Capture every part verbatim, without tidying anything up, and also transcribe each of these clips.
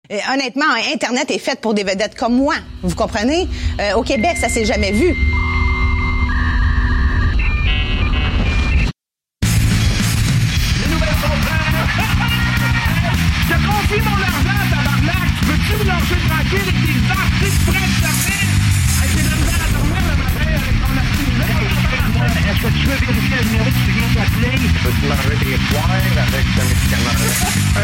Et honnêtement, Internet est fait pour des vedettes comme moi. Vous comprenez? Euh, au Québec, ça s'est jamais vu. Les nouvelles sont prêtes! Je te confie mon argent, tabarnak! Peux-tu me lâcher tranquille avec tes artistes prêts de sortir? Hey, j'ai de la misère à dormir le matin avec ton artiste. Est-ce que tu veux vérifier le numéro que tu viens d'appeler? Peux-tu manger des poires avec ce médicament-là?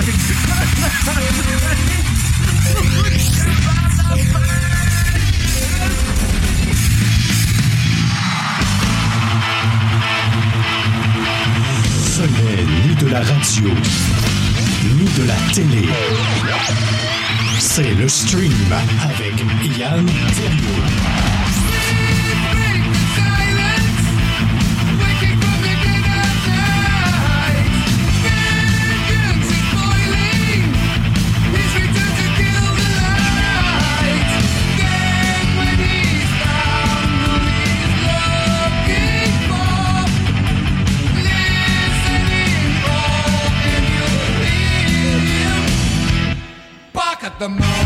Ce n'est ni de la radio, ni de la télé. C'est le stream avec Yann Terriot. At the moon.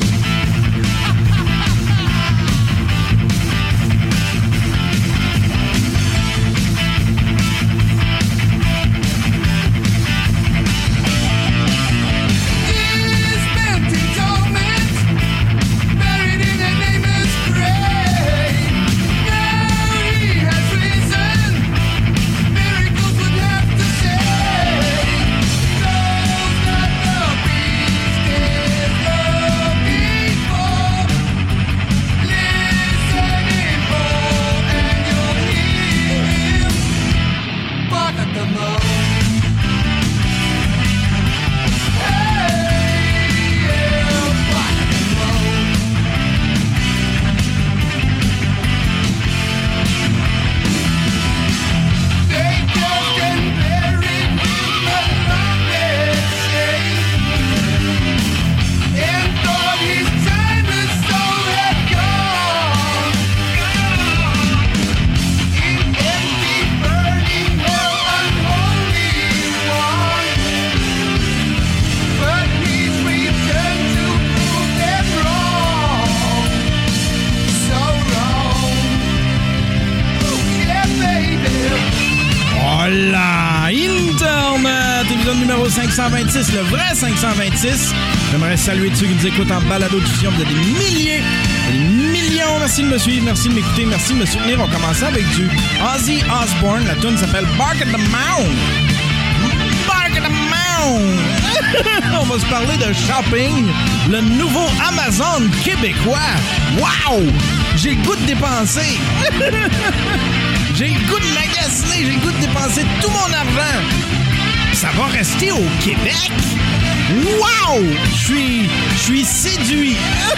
cinq cent vingt-six, le vrai cinq cent vingt-six. J'aimerais saluer tous ceux qui nous écoutent en balado-diffusion. Vous êtes des milliers, des millions. Merci de me suivre, merci de m'écouter, merci de me soutenir. On commence avec du Ozzy Osbourne. La tune s'appelle Bark at the Mound. Bark at the Mound. On va se parler de shopping. Le nouveau Amazon québécois. Wow! J'ai le goût de dépenser. J'ai le goût de magasiner. J'ai le goût de dépenser tout mon argent. Ça va rester au Québec? Wow! Je suis... Je suis séduit!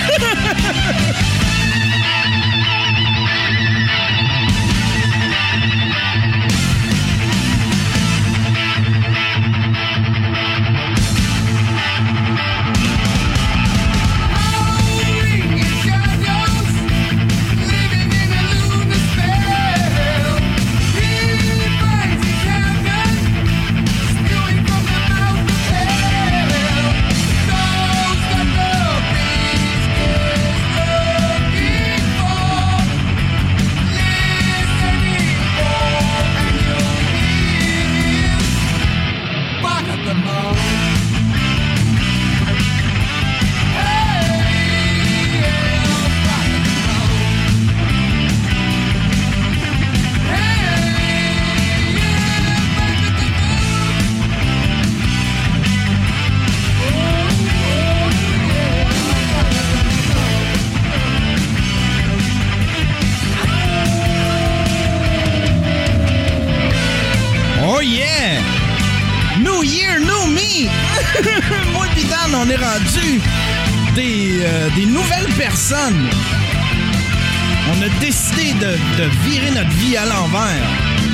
Moi pis Dan, on est rendu des, euh, des nouvelles personnes. On a décidé de, de virer notre vie à l'envers.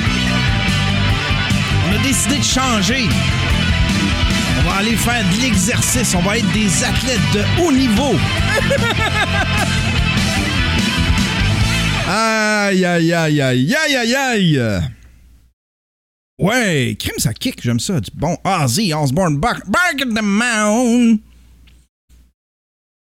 On a décidé de changer. On va aller faire de l'exercice. On va être des athlètes de haut niveau. Aïe, aïe, aïe, aïe, aïe, aïe, aïe. Ouais, crime, ça kick, j'aime ça. Du bon Ozzy Osbourne, Bark, Bark at the Mound.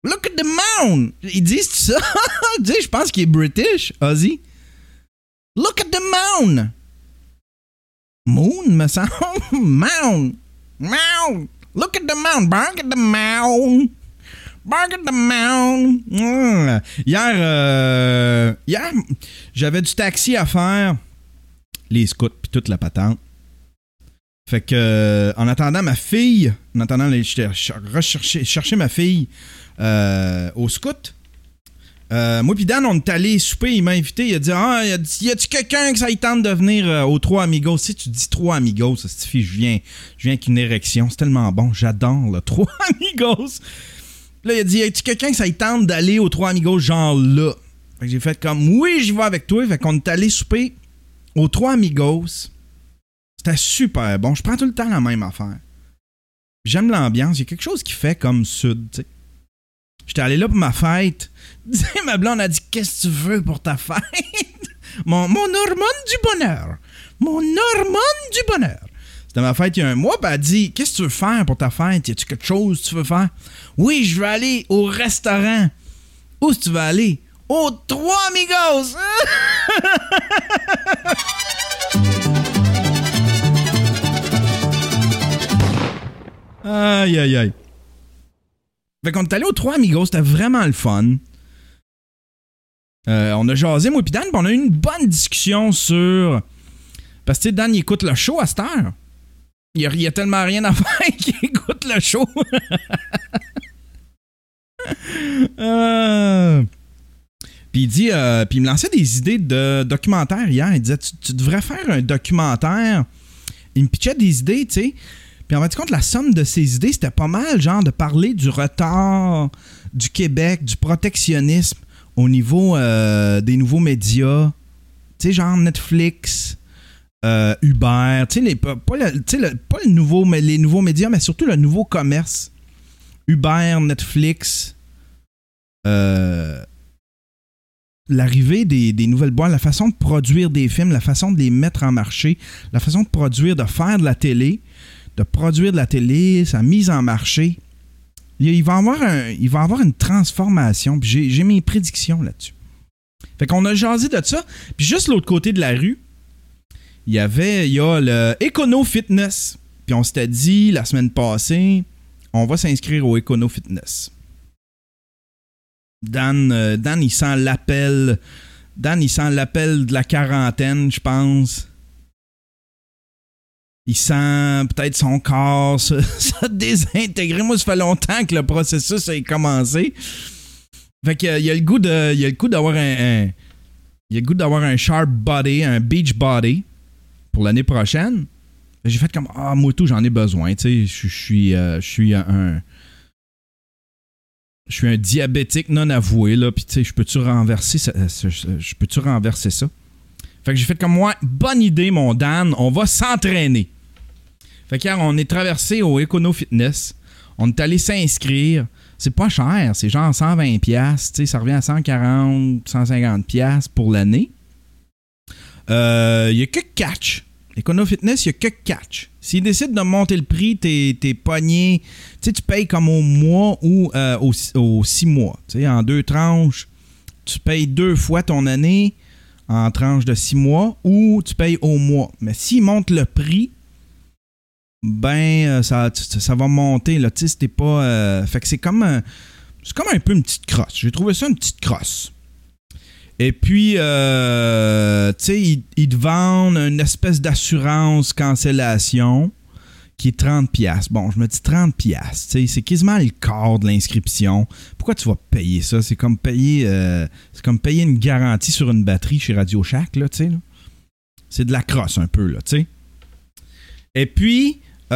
Look at the mound! Ils disent ça? Tu sais, je pense qu'il est British, Ozzy. Look at the mound! Moon, me semble. Mound! Mound! Look at the mound! Bark at the mound! Bark at the mound! Mmh. Hier, euh, hier, j'avais du taxi à faire. Les scouts, puis toute la patente. Fait que, euh, en attendant ma fille, en attendant, j'étais rechercher, chercher ma fille euh, au scout. Euh, moi pis Dan, on est allé souper, il m'a invité, il a dit « Ah, y a-tu y a quelqu'un que ça y tente de venir euh, aux Trois Amigos? » Si tu dis Trois Amigos, ça suffit, je viens, je viens avec une érection, c'est tellement bon, j'adore le Trois Amigos. Là, il a dit « Y a-tu quelqu'un que ça y tente d'aller aux Trois Amigos, genre là? » Fait que j'ai fait comme « Oui, j'y vais avec toi. » Fait qu'on est allé souper aux Trois Amigos. C'était super bon, je prends tout le temps la même affaire. J'aime l'ambiance, il y a quelque chose qui fait comme sud, tu sais. J'étais allé là pour ma fête. Ma blonde a dit « Qu'est-ce que tu veux pour ta fête? » Mon, mon hormone du bonheur. Mon hormone du bonheur. C'était ma fête il y a un mois, puis elle a dit « Qu'est-ce que tu veux faire pour ta fête? Y a-tu quelque chose que tu veux faire? » « Oui, je veux aller au restaurant. » « Où est-ce que tu veux aller? »« Aux Trois Amigos! » Aïe, aïe, aïe. Fait qu'on est allé aux Trois Amigos, c'était vraiment le fun. Euh, on a jasé, moi pis Dan, pis on a eu une bonne discussion sur... Parce que, tu sais, Dan, il écoute le show à cette heure. Il y a, il y a tellement rien à faire qu'il écoute le show. euh... Puis il dit... Euh, puis il me lançait des idées de documentaire hier. Il disait, tu, tu devrais faire un documentaire. Il me pitchait des idées, tu sais. Puis en fait, compte, la somme de ces idées, c'était pas mal, genre, de parler du retard du Québec, du protectionnisme au niveau euh, des nouveaux médias. Tu sais, genre Netflix, euh, Uber, tu sais, les, pas, le, le, pas le nouveau, mais les nouveaux médias, mais surtout le nouveau commerce. Uber, Netflix, euh, l'arrivée des, des nouvelles boîtes, la façon de produire des films, la façon de les mettre en marché, la façon de produire, de faire de la télé, de produire de la télé, sa mise en marché. Il va y avoir, un, il va y avoir une transformation. Puis j'ai, j'ai mes prédictions là-dessus. Fait qu'on a jasé de ça. Puis juste l'autre côté de la rue, il y avait, il y a le Econo Fitness. Puis on s'était dit la semaine passée, on va s'inscrire au Econo Fitness. Dan, euh, Dan, il sent l'appel. Dan, il sent l'appel de la quarantaine, je pense. Il sent peut-être son corps se, se désintégrer. Moi, ça fait longtemps que le processus a commencé. Fait qu'il y a le goût de, il y a le goût d'avoir un, un, il y a le goût d'avoir un sharp body, un beach body pour l'année prochaine. J'ai fait comme ah moi tout j'en ai besoin. Tu sais, je suis, euh, je suis un, je suis un diabétique non avoué là. Puis tu sais, je peux-tu renverser ça, je peux-tu renverser ça? Fait que j'ai fait comme moi, bonne idée, mon Dan, on va s'entraîner. Fait qu'hier, on est traversé au Econo Fitness. On est allé s'inscrire. C'est pas cher, c'est genre cent vingt dollars. Tu sais, ça revient à cent quarante, cent cinquante dollars pour l'année. Il euh, y a que catch. Econo Fitness, il y a que catch. S'ils décident de monter le prix, t'es, t'es pogné. Tu sais, tu payes comme au mois ou euh, au, au six mois. Tu sais, en deux tranches, tu payes deux fois ton année en tranche de six mois ou tu payes au mois. Mais s'ils montent le prix, ben, ça, ça va monter. Là, tu sais, c'était pas... Euh, fait que c'est comme, un, c'est comme un peu une petite crosse. J'ai trouvé ça une petite crosse. Et puis, euh, tu sais, ils, ils te vendent une espèce d'assurance cancellation qui est trente dollars. Bon, je me dis trente dollars. Tu sais, c'est quasiment le quart de l'inscription. Pourquoi tu vas payer ça? C'est comme payer euh, c'est comme payer une garantie sur une batterie chez Radio Shack, là, tu sais. Là. C'est de la crosse un peu, là, tu sais. Et puis,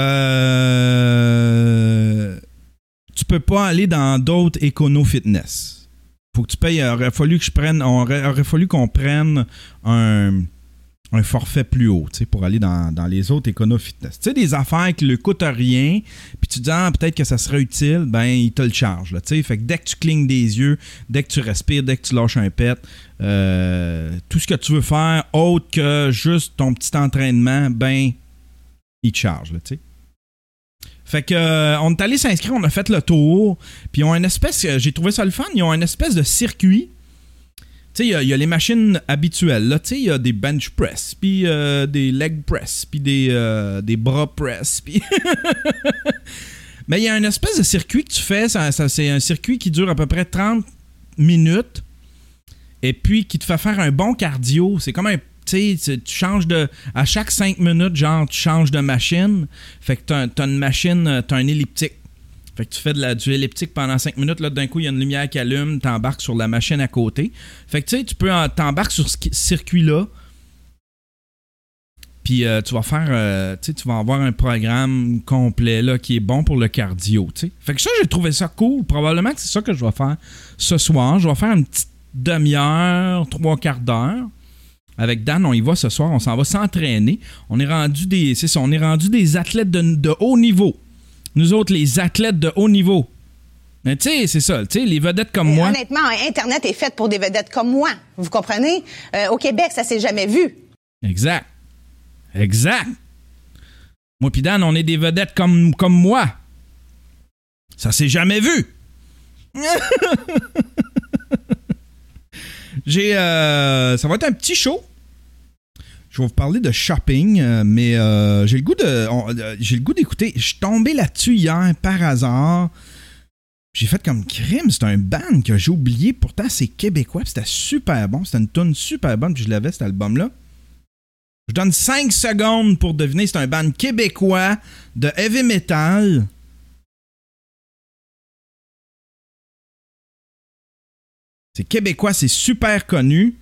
euh, tu peux pas aller dans d'autres Econo Fitness. Faut que tu payes. Il aurait fallu que je prenne. On aurait, aurait fallu qu'on prenne un, un forfait plus haut, tu sais, pour aller dans, dans les autres Econo Fitness. Tu sais, des affaires qui ne coûtent rien, puis tu te dis, ah, peut-être que ça serait utile, ben, ils te le chargent, là, tu sais. Fait que dès que tu clignes des yeux, dès que tu respires, dès que tu lâches un pet, euh, tout ce que tu veux faire, autre que juste ton petit entraînement, ben, ils te chargent, là, tu sais. Fait que euh, on est allé s'inscrire, on a fait le tour. Puis ils ont une espèce, j'ai trouvé ça le fun, ils ont une espèce de circuit. Tu sais, il y, y a les machines habituelles. Tu sais, il y a des bench press, puis euh, des leg press, puis des, euh, des bras press. Pis mais il y a une espèce de circuit que tu fais. Ça, ça, c'est un circuit qui dure à peu près trente minutes. Et puis qui te fait faire un bon cardio. C'est comme un... Tu sais, tu changes de... À chaque cinq minutes, genre, tu changes de machine. Fait que t'as, t'as une machine, t'as un elliptique. Fait que tu fais de la, du elliptique pendant cinq minutes. Là, d'un coup, il y a une lumière qui allume. T'embarques sur la machine à côté. Fait que tu sais, tu peux... T'embarques sur ce circuit-là. Puis euh, tu vas faire... Euh, tu sais, tu vas avoir un programme complet là qui est bon pour le cardio, tu sais. Fait que ça, j'ai trouvé ça cool. Probablement que c'est ça que je vais faire ce soir. Je vais faire une petite demi-heure, trois quarts d'heure. Avec Dan, on y va ce soir. On s'en va s'entraîner. On est rendu des... C'est ça, on est rendu des athlètes de, de haut niveau. Nous autres, les athlètes de haut niveau. Mais tu sais, c'est ça. Tu sais, les vedettes comme Mais moi... Honnêtement, Internet est fait pour des vedettes comme moi. Vous comprenez? Euh, au Québec, ça s'est jamais vu. Exact. Exact. Moi pis Dan, on est des vedettes comme, comme moi. Ça s'est jamais vu. J'ai... Euh, ça va être un petit show. Je vais vous parler de shopping, euh, mais euh, j'ai le goût de, on, euh, j'ai le goût d'écouter. Je suis tombé là-dessus hier par hasard. J'ai fait comme crime. C'est un band que j'ai oublié. Pourtant, c'est québécois. C'était super bon. C'était une tune super bonne. Puis je l'avais, cet album-là. Je donne cinq secondes pour deviner. C'est un band québécois de heavy metal. C'est québécois. C'est super connu.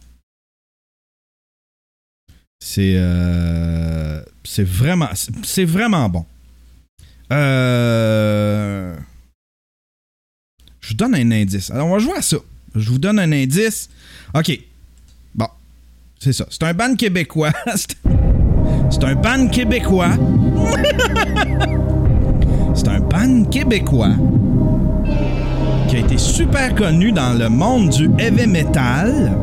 C'est euh, c'est vraiment c'est, c'est vraiment bon. Euh, je vous donne un indice. Alors, on va jouer à ça. Je vous donne un indice. OK. Bon. C'est ça. C'est un band québécois. C'est un band québécois. C'est un band québécois qui a été super connu dans le monde du heavy metal.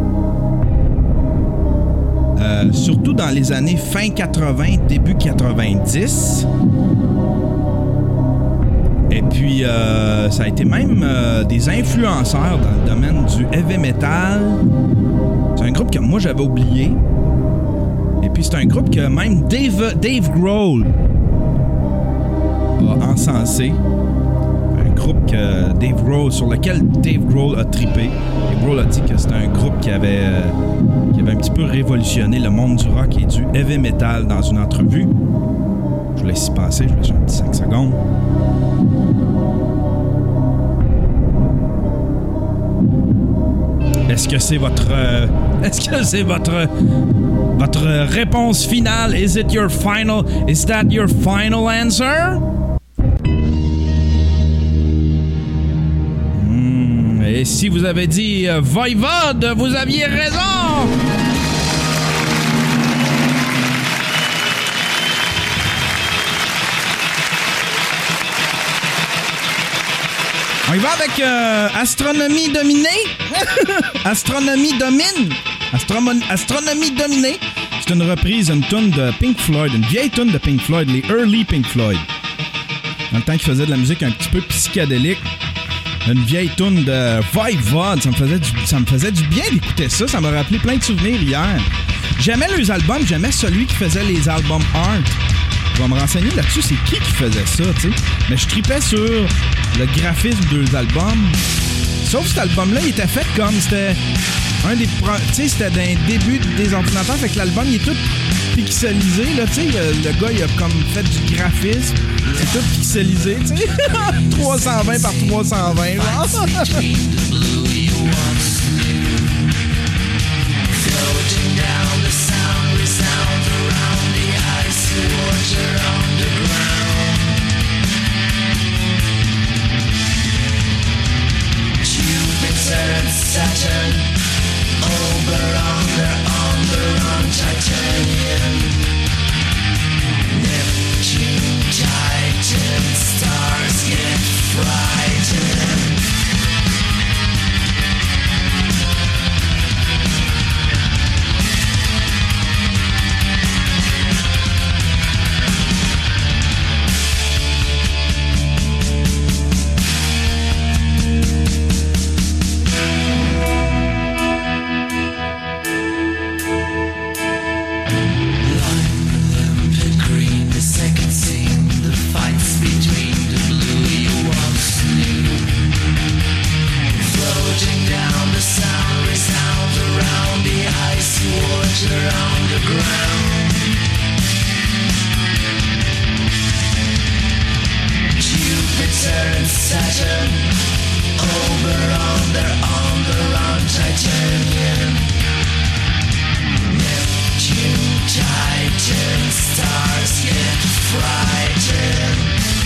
Euh, surtout dans les années fin quatre-vingts, début quatre-vingt-dix. Et puis, euh, ça a été même euh, des influenceurs dans le domaine du heavy metal. C'est un groupe que moi, j'avais oublié. Et puis, c'est un groupe que même Dave, Dave Grohl a encensé. Un groupe que Dave Grohl, sur lequel Dave Grohl a trippé. Dave Grohl a dit que c'était un groupe qui avait... Euh, qui avait un petit peu révolutionné le monde du rock et du heavy metal dans une entrevue. Je vous laisse y passer, je vous laisse un petit cinq secondes. Est-ce que c'est votre... Euh, est-ce que c'est votre... votre réponse finale? Is it your final... Is that your final answer? Hmm, et si vous avez dit euh, Voivode, vous aviez raison! On y va avec euh, Astronomie Dominée. Astronomie Domine. Astromo- Astronomie Dominée. C'est une reprise, une tune de Pink Floyd, une vieille tune de Pink Floyd, les early Pink Floyd. Dans le temps qu'ils faisaient de la musique un petit peu psychédélique. Une vieille tune de Voivode. Ça me faisait du, ça me faisait du bien d'écouter ça. Ça m'a rappelé plein de souvenirs hier. J'aimais leurs albums. J'aimais celui qui faisait les albums art. Je vais me renseigner là-dessus, c'est qui qui faisait ça, tu sais. Mais je tripais sur le graphisme des albums. Sauf que cet album-là, il était fait comme c'était un des... Pro- tu sais, c'était dans les débuts des ordinateurs, fait que l'album, il est tout pixelisé, là, tu sais. Le, le gars, il a comme fait du graphisme. C'est tout pixelisé, tu sais. trois cent vingt par trois cent vingt, genre. Saturn, Oberon, they're on the run, Titanium, Neptune, Titan, stars get frightened. they're on the run, titanium. Neptune, Titan, stars get frightened.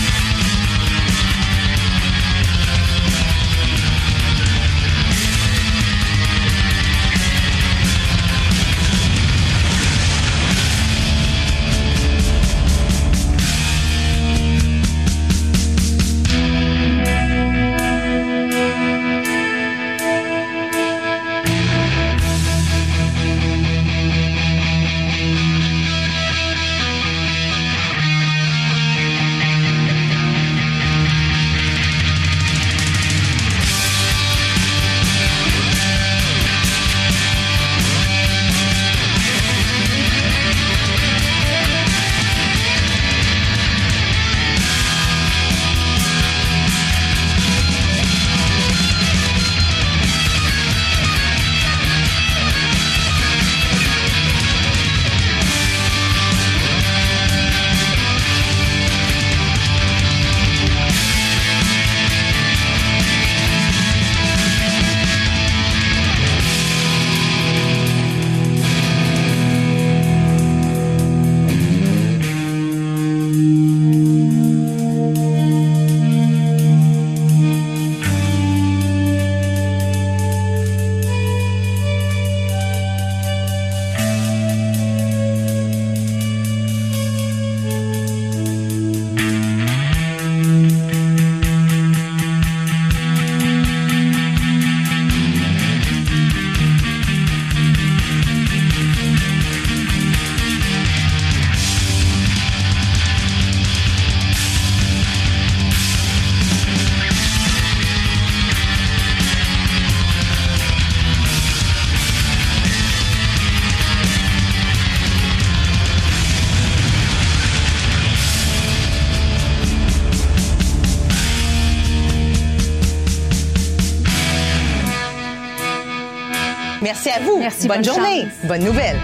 Merci à vous. Merci, bonne, bonne journée. chance. Bonne nouvelle.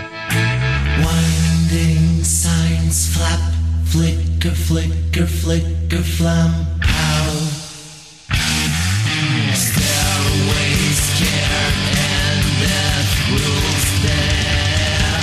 Winding signs flap, flicker, flicker, flicker, flam, pow. Stairways scared and death rules there.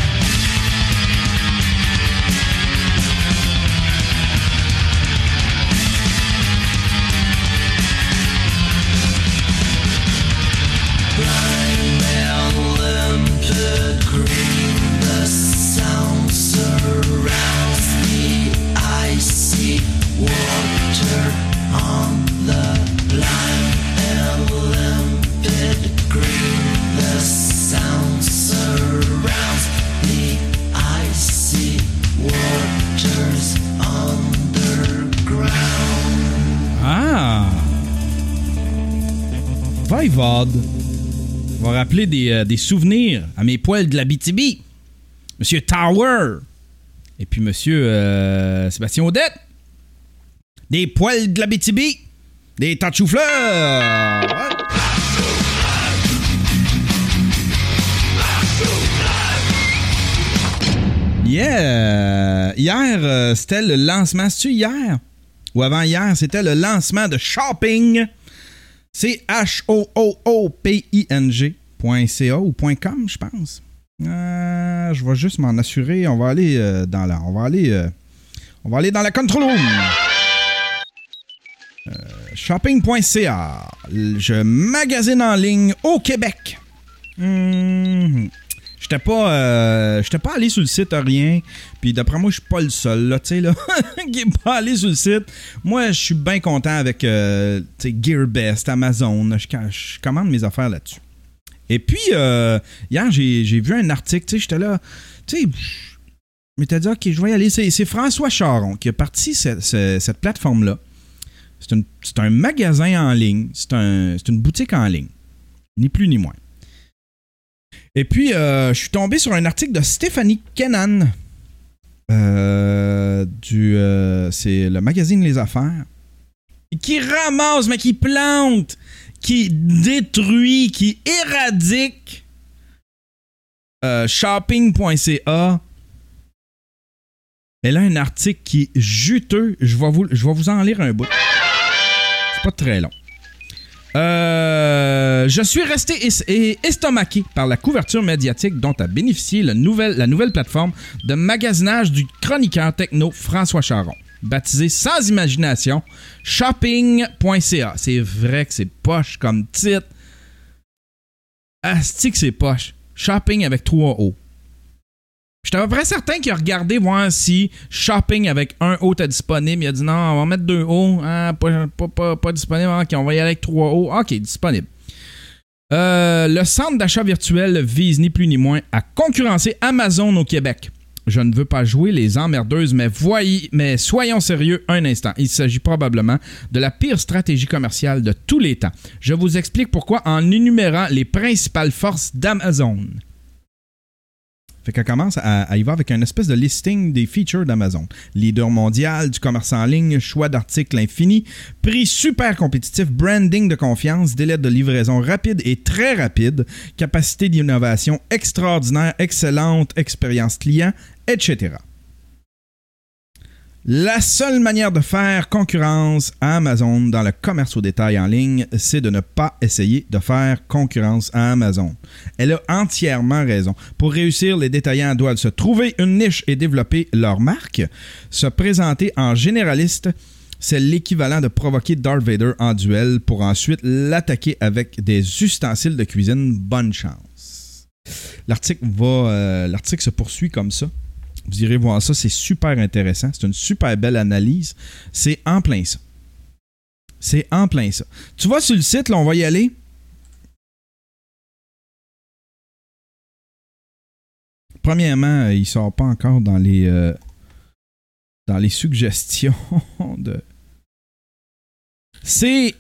Blind and limpid green, the sound surrounds the icy water on the blind and limpid green, the sound surrounds the icy waters underground. Ah! Voivode va rappeler des, euh, des souvenirs à mes poils de l'Abitibi. Monsieur Tower. Et puis Monsieur euh, Sébastien Audette. Des poils de l'Abitibi. Des tas de chou-fleurs. Ouais. Yeah! Hier, euh, c'était le lancement. C'est-tu hier? Ou avant-hier, c'était le lancement de Shopping. C'est H O O O P I N G point C A ou .com, je pense. Euh, je vais juste m'en assurer. On va aller euh, dans la... On va aller... Euh, on va aller dans la control room. Euh, shopping point C A. Je magasine en ligne au Québec. Mmh. J'étais pas, euh, j'étais pas allé sur le site à rien. Puis d'après moi, je suis pas le seul, là, tu sais, là, qui est pas allé sur le site. Moi, je suis bien content avec, euh, tu sais, GearBest, Amazon. Je, je commande mes affaires là-dessus. Et puis, euh, hier, j'ai, j'ai vu un article, tu sais, j'étais là, tu sais, je m'étais dit, OK, je vais y aller. C'est, c'est François Charon qui a parti cette, cette, cette plateforme-là. C'est, une, c'est un magasin en ligne. C'est, un, c'est une boutique en ligne. Ni plus ni moins. Et puis, euh, je suis tombé sur un article de Stéphanie Kennan. Euh, du, euh, c'est le magazine Les Affaires. Qui ramasse, mais qui plante, qui détruit, qui éradique euh, shopping point C A. Elle a un article qui est juteux. Je vais vous, je vais vous en lire un bout. C'est pas très long. Euh, je suis resté es- et estomaqué par la couverture médiatique dont a bénéficié le nouvel, la nouvelle plateforme de magasinage du chroniqueur techno François Charon, baptisé sans imagination shopping point c a. C'est vrai que c'est poche comme titre. Asti que c'est poche. Shopping avec trois O. J'étais à peu près certain qu'il a regardé voir si shopping avec un O était disponible. Il a dit non, on va mettre deux O. Hein, pas, pas, pas, pas disponible. Ok, on va y aller avec trois O. Ok, disponible. Euh, le centre d'achat virtuel vise ni plus ni moins à concurrencer Amazon au Québec. Je ne veux pas jouer les emmerdeuses, mais, voyez, mais soyons sérieux un instant. Il s'agit probablement de la pire stratégie commerciale de tous les temps. Je vous explique pourquoi en énumérant les principales forces d'Amazon. Fait qu'elle commence à, à y va avec une espèce de listing des features d'Amazon. Leader mondial du commerce en ligne, choix d'articles infini, prix super compétitif, branding de confiance, délai de livraison rapide et très rapide, capacité d'innovation extraordinaire, excellente, expérience client, et cetera. La seule manière de faire concurrence à Amazon dans le commerce au détail en ligne, c'est de ne pas essayer de faire concurrence à Amazon. Elle a entièrement raison. Pour réussir, les détaillants doivent se trouver une niche et développer leur marque. Se présenter en généraliste, c'est l'équivalent de provoquer Darth Vader en duel pour ensuite l'attaquer avec des ustensiles de cuisine. Bonne chance. L'article va, euh, l'article se poursuit comme ça. Vous irez voir ça, c'est super intéressant. C'est une super belle analyse. C'est en plein ça. C'est en plein ça. Tu vois sur le site, là, on va y aller. Premièrement, il ne sort pas encore dans les, euh, dans les suggestions de... C'est...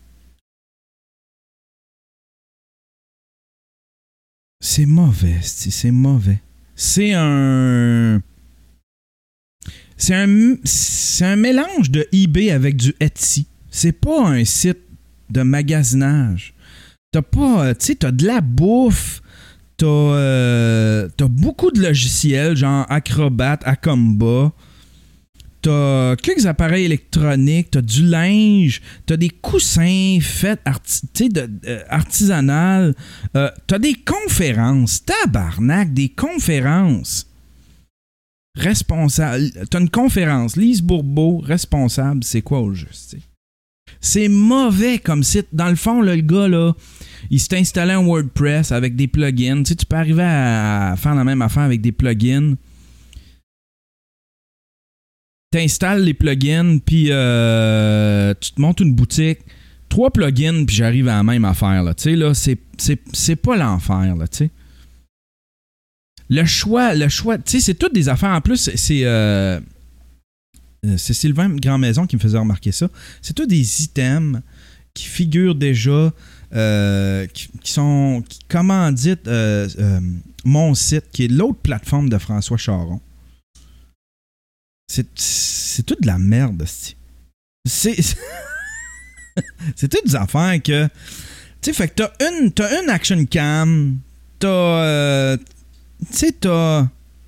C'est mauvais, c'est mauvais. C'est un... C'est un... C'est un mélange de eBay avec du Etsy. C'est pas un site de magasinage. T'as pas... Tu sais, t'as de la bouffe. T'as... Euh, t'as beaucoup de logiciels, genre Acrobat, Acomba. T'as quelques appareils électroniques. T'as du linge. T'as des coussins faits arti- de, euh, artisanales. Euh, t'as des conférences. Tabarnak, des conférences. Responsable. T'as une conférence. Lise Bourbeau, responsable, c'est quoi au juste? T'sais? C'est mauvais comme site. Dans le fond, là, le gars, là, il s'est installé un WordPress avec des plugins. T'sais, tu peux arriver à faire la même affaire avec des plugins. T'installes les plugins, puis euh, tu te montes une boutique. Trois plugins, puis j'arrive à la même affaire. Là. Tu sais, là, c'est, c'est, c'est pas l'enfer, là, tu sais. Le choix, le choix, tu sais, c'est toutes des affaires. En plus, c'est, euh, c'est Sylvain Grandmaison qui me faisait remarquer ça. C'est tous des items qui figurent déjà, euh, qui, qui sont, qui commanditent euh, euh, mon site, qui est l'autre plateforme de François Charon. C'est, c'est toute de la merde, c'est... C'est, c'est toutes des affaires que... Tu sais, fait que t'as une, t'as une action cam, t'as... Euh, tu sais, t'as...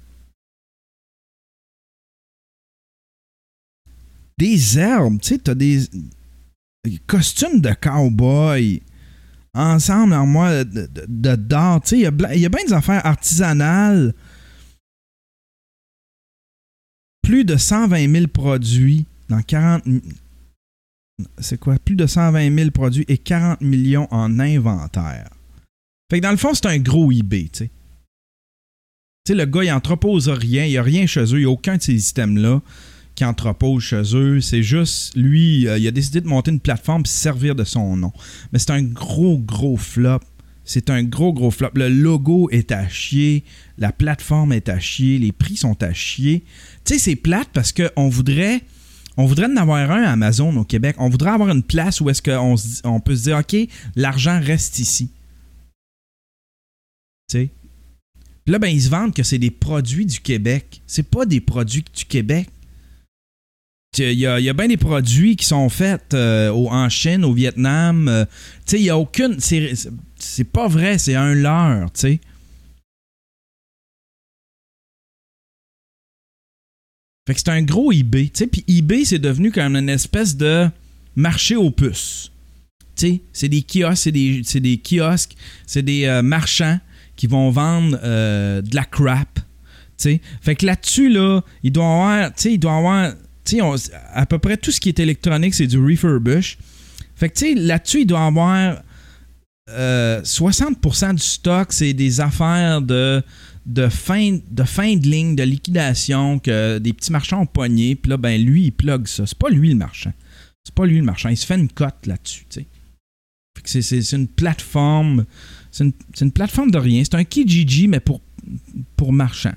Des herbes, tu sais, t'as des... des costumes de cowboy ensemble en moi de, de, de d'art, tu sais, il y a, y a bien des affaires artisanales. Plus de cent vingt mille produits dans quarante... C'est quoi? Plus de cent vingt mille produits et quarante millions en inventaire. Fait que dans le fond, c'est un gros eBay, tu sais. Tu sais, le gars, il entrepose rien. Il n'y a rien chez eux. Il n'y a aucun de ces systèmes-là qui entrepose chez eux. C'est juste, lui, euh, il a décidé de monter une plateforme et se servir de son nom. Mais c'est un gros, gros flop. C'est un gros, gros flop. Le logo est à chier. La plateforme est à chier. Les prix sont à chier. Tu sais, c'est plate parce qu'on voudrait... On voudrait en avoir un à Amazon au Québec. On voudrait avoir une place où est-ce qu'on se, on peut se dire, OK, l'argent reste ici. Tu sais? Puis là, ben, ils se vendent que c'est des produits du Québec. C'est pas des produits du Québec. Il y a, il y a bien des produits qui sont faits euh, en Chine, au Vietnam. Euh, tu sais, il n'y a aucune... C'est, c'est pas vrai, c'est un leurre, tu sais. Fait que c'est un gros eBay, tu sais, puis eBay, c'est devenu comme une espèce de marché aux puces. Tu sais, c'est des kiosques, c'est des, c'est des kiosques, c'est des euh, marchands qui vont vendre euh, de la crap. T'sais. Fait que là-dessus, là, il doit y avoir, tu sais, il doit y avoir, tu sais, à peu près tout ce qui est électronique, c'est du refurbish. Fait que, tu sais, là-dessus, il doit y avoir euh, soixante pour cent du stock, c'est des affaires de, de, fin, de fin de ligne, de liquidation, que des petits marchands ont pogné, puis là, ben, lui, il plug ça. C'est pas lui le marchand. C'est pas lui le marchand. Il se fait une cote là-dessus, tu sais. Fait que c'est, c'est, c'est une plateforme, c'est une, c'est une plateforme de rien. C'est un Kijiji, mais pour, pour marchand.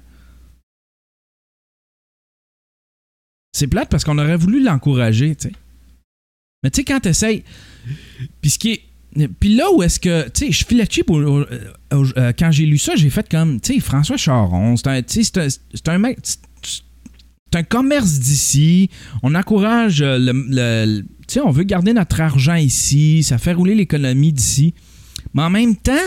C'est plate parce qu'on aurait voulu l'encourager, tu sais. Mais tu sais, quand t'essayes... Puis ce qui est... Puis là où est-ce que... Tu sais, je filais cheap au, au, au, euh, quand j'ai lu ça, j'ai fait comme... Tu sais, François Charon, c'est un... Tu sais, c'est un, c'est un mec... C'est un commerce d'ici. On encourage le... le tu sais, on veut garder notre argent ici. Ça fait rouler l'économie d'ici. Mais en même temps...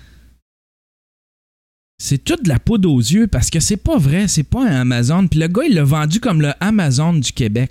C'est toute de la poudre aux yeux parce que c'est pas vrai, c'est pas un Amazon. Puis le gars, il l'a vendu comme le Amazon du Québec.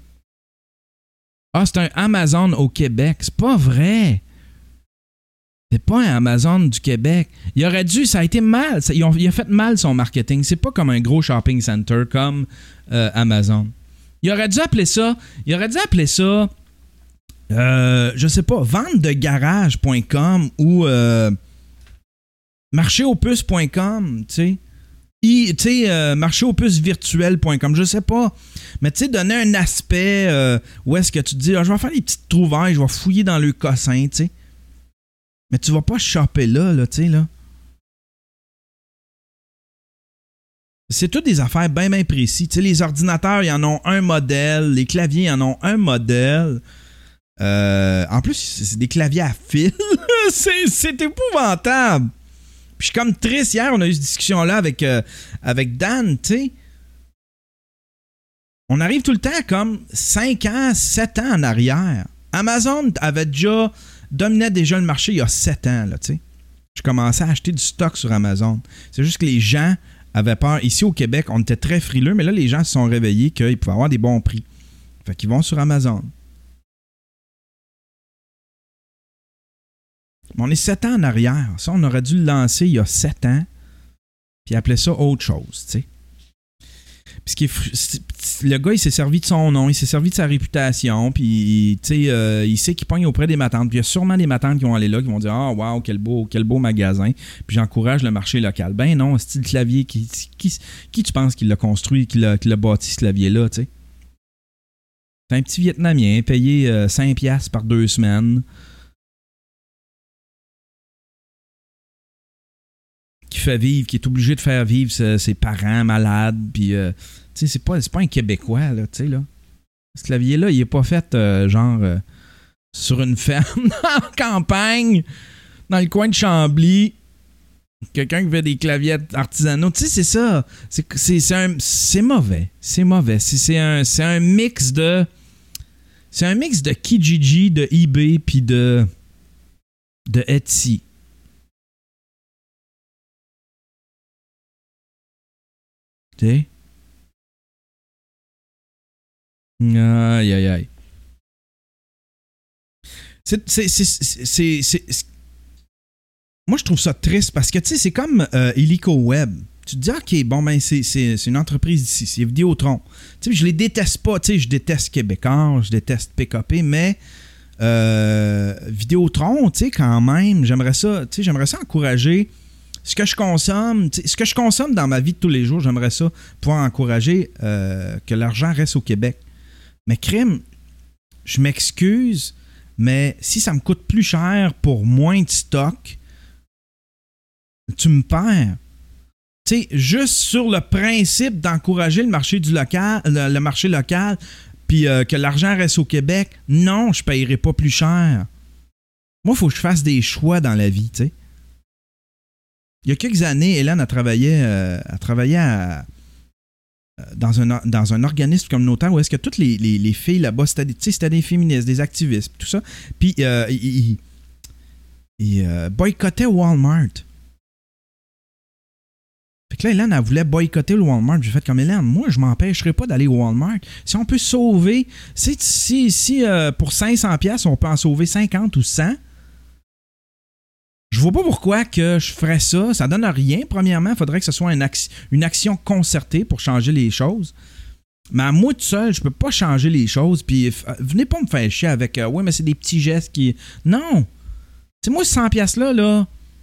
Ah, c'est un Amazon au Québec. C'est pas vrai. C'est pas un Amazon du Québec. Il aurait dû, ça a été mal. Ça, il, a, il a fait mal son marketing. C'est pas comme un gros shopping center comme euh, Amazon. Il aurait dû appeler ça, il aurait dû appeler ça, euh, je sais pas, vente de garage point com ou... Euh, marché aux puces point com, tu sais. Tu sais, euh, marché aux puces virtuel point com, je sais pas. Mais tu sais, donner un aspect euh, où est-ce que tu te dis, ah, je vais faire des petites trouvailles, je vais fouiller dans le cossin, tu sais. Mais tu vas pas shopper là, là, tu sais, là. C'est toutes des affaires bien, bien précises. Tu sais, les ordinateurs, ils en ont un modèle. Les claviers, ils en ont un modèle. Euh, en plus, c'est des claviers à fil. c'est, c'est épouvantable. Puis je suis comme triste. Hier, on a eu cette discussion-là avec, euh, avec Dan, tu sais. On arrive tout le temps comme cinq ans, sept ans en arrière. Amazon avait déjà dominé déjà le marché il y a sept ans, là, tu sais. Je commençais à acheter du stock sur Amazon. C'est juste que les gens avaient peur. Ici au Québec, on était très frileux, mais là, les gens se sont réveillés qu'ils pouvaient avoir des bons prix. Fait qu'ils vont sur Amazon. Mais on est sept ans en arrière. Ça, on aurait dû le lancer il y a sept ans, puis appeler ça autre chose, tu sais. Puis ce qui est, c'est, le gars, il s'est servi de son nom, il s'est servi de sa réputation, puis tu sais, euh, il sait qu'il pogne auprès des matantes. Puis il y a sûrement des matantes qui vont aller là, qui vont dire « Ah, oh, wow, quel beau, quel beau magasin. » Puis j'encourage le marché local. Ben non, c'est le clavier. Qui, qui, qui tu penses qui l'a construit, qui l'a, qui l'a bâti, ce clavier-là, tu sais? C'est un petit Vietnamien payé euh, cinq piastres par deux semaines. Qui fait vivre, qui est obligé de faire vivre ses, ses parents malades, puis euh, tu sais, c'est pas, c'est pas un Québécois, là, tu sais, là. Ce clavier-là, il est pas fait, euh, genre, euh, sur une ferme, en campagne, dans le coin de Chambly, quelqu'un qui fait des claviers artisanaux, tu sais, c'est ça, c'est, c'est, c'est, un, c'est mauvais, c'est mauvais, c'est, c'est, un, c'est un mix de, c'est un mix de Kijiji, de eBay, puis de, de Etsy. T'sais? Aïe, aïe, aïe. C'est, c'est, c'est, c'est, c'est, c'est... Moi, je trouve ça triste parce que, tu sais, c'est comme euh, Illico Web. Tu te dis, OK, bon, ben, c'est, c'est, c'est une entreprise d'ici, c'est Vidéotron. Tu sais, je les déteste pas. Tu sais, je déteste Québécois, je déteste P K P, mais euh, Vidéotron, tu sais, quand même, j'aimerais ça, tu sais, j'aimerais ça encourager. Ce que je consomme, ce que je consomme dans ma vie de tous les jours, j'aimerais ça pouvoir encourager euh, que l'argent reste au Québec. Mais crime, je m'excuse, mais si ça me coûte plus cher pour moins de stock, tu me perds. Tu sais, juste sur le principe d'encourager le marché du local, le, le marché local, puis euh, que l'argent reste au Québec, non, je ne payerai pas plus cher. Moi, il faut que je fasse des choix dans la vie, tu sais. Il y a quelques années, Hélène a travaillé, euh, a travaillé à, dans, un, dans un organisme communautaire où est-ce que toutes les, les, les filles là-bas, c'était des, c'était des féministes, des activistes, tout ça. Puis, euh, ils, ils, ils euh, boycottaient Walmart. Fait que là, Hélène, elle voulait boycotter le Walmart. J'ai fait comme Hélène, moi, je m'empêcherai pas d'aller au Walmart. Si on peut sauver, si, si, si euh, pour cinq cents dollars, on peut en sauver cinquante ou cent, je vois pas pourquoi que je ferais ça. Ça donne rien. Premièrement, il faudrait que ce soit une, ac- une action concertée pour changer les choses. Mais à moi tout seul, je peux pas changer les choses. Puis f- venez pas me faire chier avec euh, ouais, mais c'est des petits gestes qui. Non! Tu sais, moi, ce cent dollars là, là.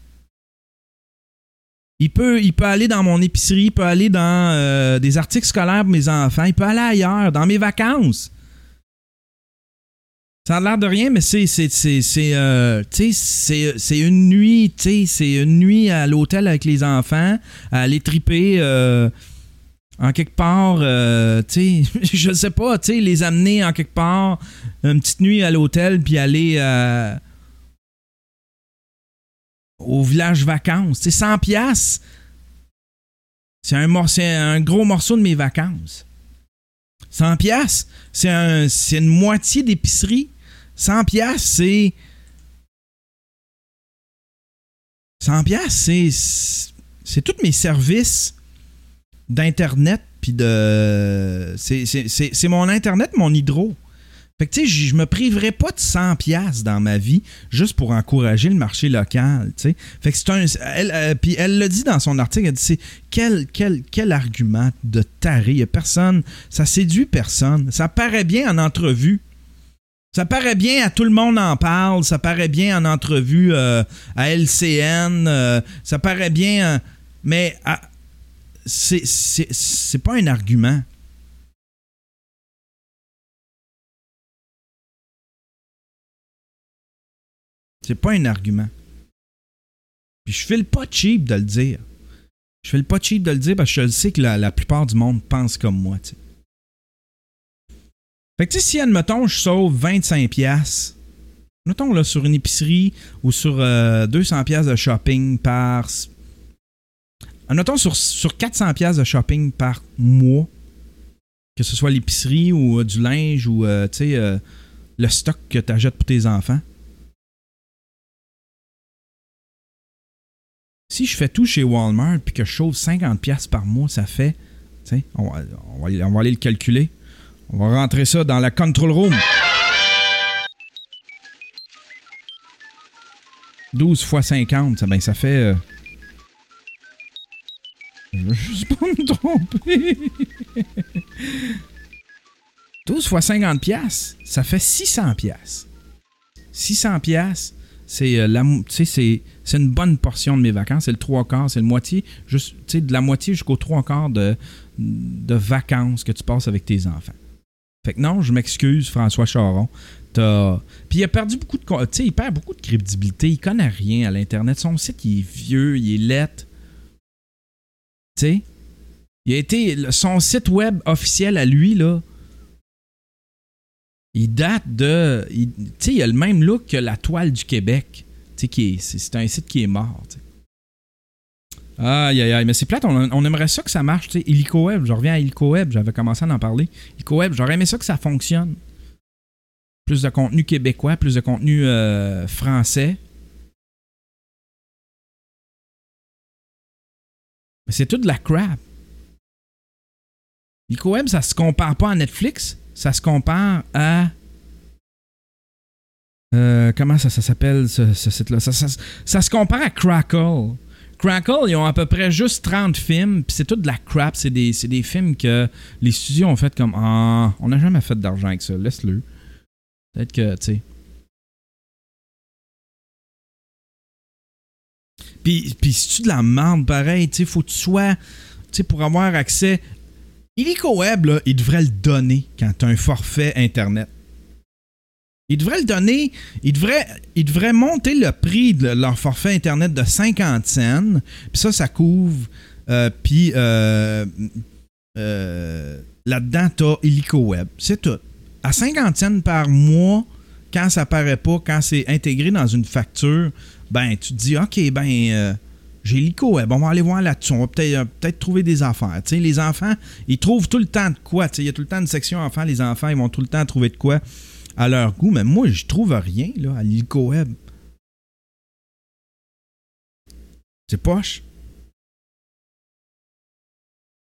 Il peut, il peut aller dans mon épicerie, il peut aller dans euh, des articles scolaires pour mes enfants, il peut aller ailleurs, dans mes vacances. Ça a l'air de rien, mais c'est c'est c'est c'est euh, tu sais, c'est c'est une nuit, tu sais, c'est une nuit à l'hôtel avec les enfants, à aller triper euh, en quelque part, euh, tu sais, je sais pas, tu sais, les amener en quelque part, une petite nuit à l'hôtel, puis aller euh, au village vacances. Tu sais, cent piastres, c'est un, mor- c'est un gros morceau de mes vacances. cent piastres, c'est, un, c'est une moitié d'épicerie. cent piastres, c'est... cent piastres, c'est... C'est tous mes services d'Internet, puis de... C'est, c'est, c'est, c'est mon Internet, mon hydro. Fait que, tu sais, je me priverais pas de cent piastres dans ma vie juste pour encourager le marché local, tu sais. Fait que c'est un... Elle, euh, puis elle le dit dans son article, elle dit, c'est quel, quel, quel argument de taré. Il y a personne... Ça séduit personne. Ça paraît bien en entrevue. Ça paraît bien, à tout le monde en parle. Ça paraît bien en entrevue euh, à L C N. Euh, ça paraît bien... Euh, mais à, c'est, c'est, c'est pas un argument. C'est pas un argument. Puis je file pas cheap de le dire. Je file pas cheap de le dire parce que je sais que la, la plupart du monde pense comme moi, tu sais. Fait que tu sais, si, admettons, je sauve vingt-cinq piastres, mettons, là, sur une épicerie ou sur euh, deux cents piastres de shopping par... Admettons, sur, sur quatre cents piastres de shopping par mois, que ce soit l'épicerie ou euh, du linge ou, euh, tu sais, euh, le stock que tu achètes pour tes enfants. Si je fais tout chez Walmart puis que je sauve cinquante piastres par mois, ça fait... Tu sais, on va, on, va, on va aller le calculer. On va rentrer ça dans la control room. douze fois cinquante, ça, ben, ça fait... Euh... Je veux juste pas me tromper. douze fois cinquante piastres, ça fait six cents piastres. six cents piastres, c'est, euh, la, c'est, c'est une bonne portion de mes vacances. C'est le trois quarts, c'est le moitié, juste, de la moitié jusqu'au trois quarts de, de vacances que tu passes avec tes enfants. Fait que non, je m'excuse, François Charon. T'as... Puis il a perdu beaucoup de... Tu sais, il perd beaucoup de crédibilité. Il connaît rien à l'Internet. Son site, il est vieux, il est laid. Tu sais, il a été... Son site web officiel à lui, là, il date de... Tu sais, il a le même look que la Toile du Québec. Tu sais, qui est... c'est un site qui est mort, tu sais. Aïe, aïe, aïe. Mais c'est plate, on, on aimerait ça que ça marche, tu sais. HelicoWeb, je reviens à HelicoWeb, j'avais commencé à en parler. HelicoWeb, j'aurais aimé ça que ça fonctionne. Plus de contenu québécois, plus de contenu euh, français. Mais c'est tout de la crap. HelicoWeb, ça se compare pas à Netflix, ça se compare à... Euh, comment ça, ça s'appelle, ce, ce site-là? Ça, ça, ça se compare à Crackle. Crackle, ils ont à peu près juste trente films, puis c'est tout de la crap. C'est des, c'est des films que les studios ont fait comme « Ah, on n'a jamais fait d'argent avec ça, laisse-le. » Peut-être que, tu sais... Puis, puis c'est-tu de la merde, pareil, tu sais, faut que tu sois... Tu sais, pour avoir accès... HelicoWeb, là, il devrait le donner quand tu as un forfait Internet. Ils devraient le donner, ils devraient, ils devraient monter le prix de leur forfait Internet de cinquante cents. Puis ça, ça couvre. Euh, puis euh, euh, là-dedans, t'as HelicoWeb. C'est tout. À cinquante cents par mois, quand ça paraît pas, quand c'est intégré dans une facture, ben, tu te dis, OK, ben, euh, j'ai HelicoWeb. On va aller voir là-dessus. On va peut-être, euh, peut-être trouver des affaires. T'sais, les enfants, ils trouvent tout le temps de quoi. Il y a tout le temps une section enfants. Les enfants, ils vont tout le temps trouver de quoi à leur goût, mais moi, je trouve rien là, à HelicoWeb. C'est poche.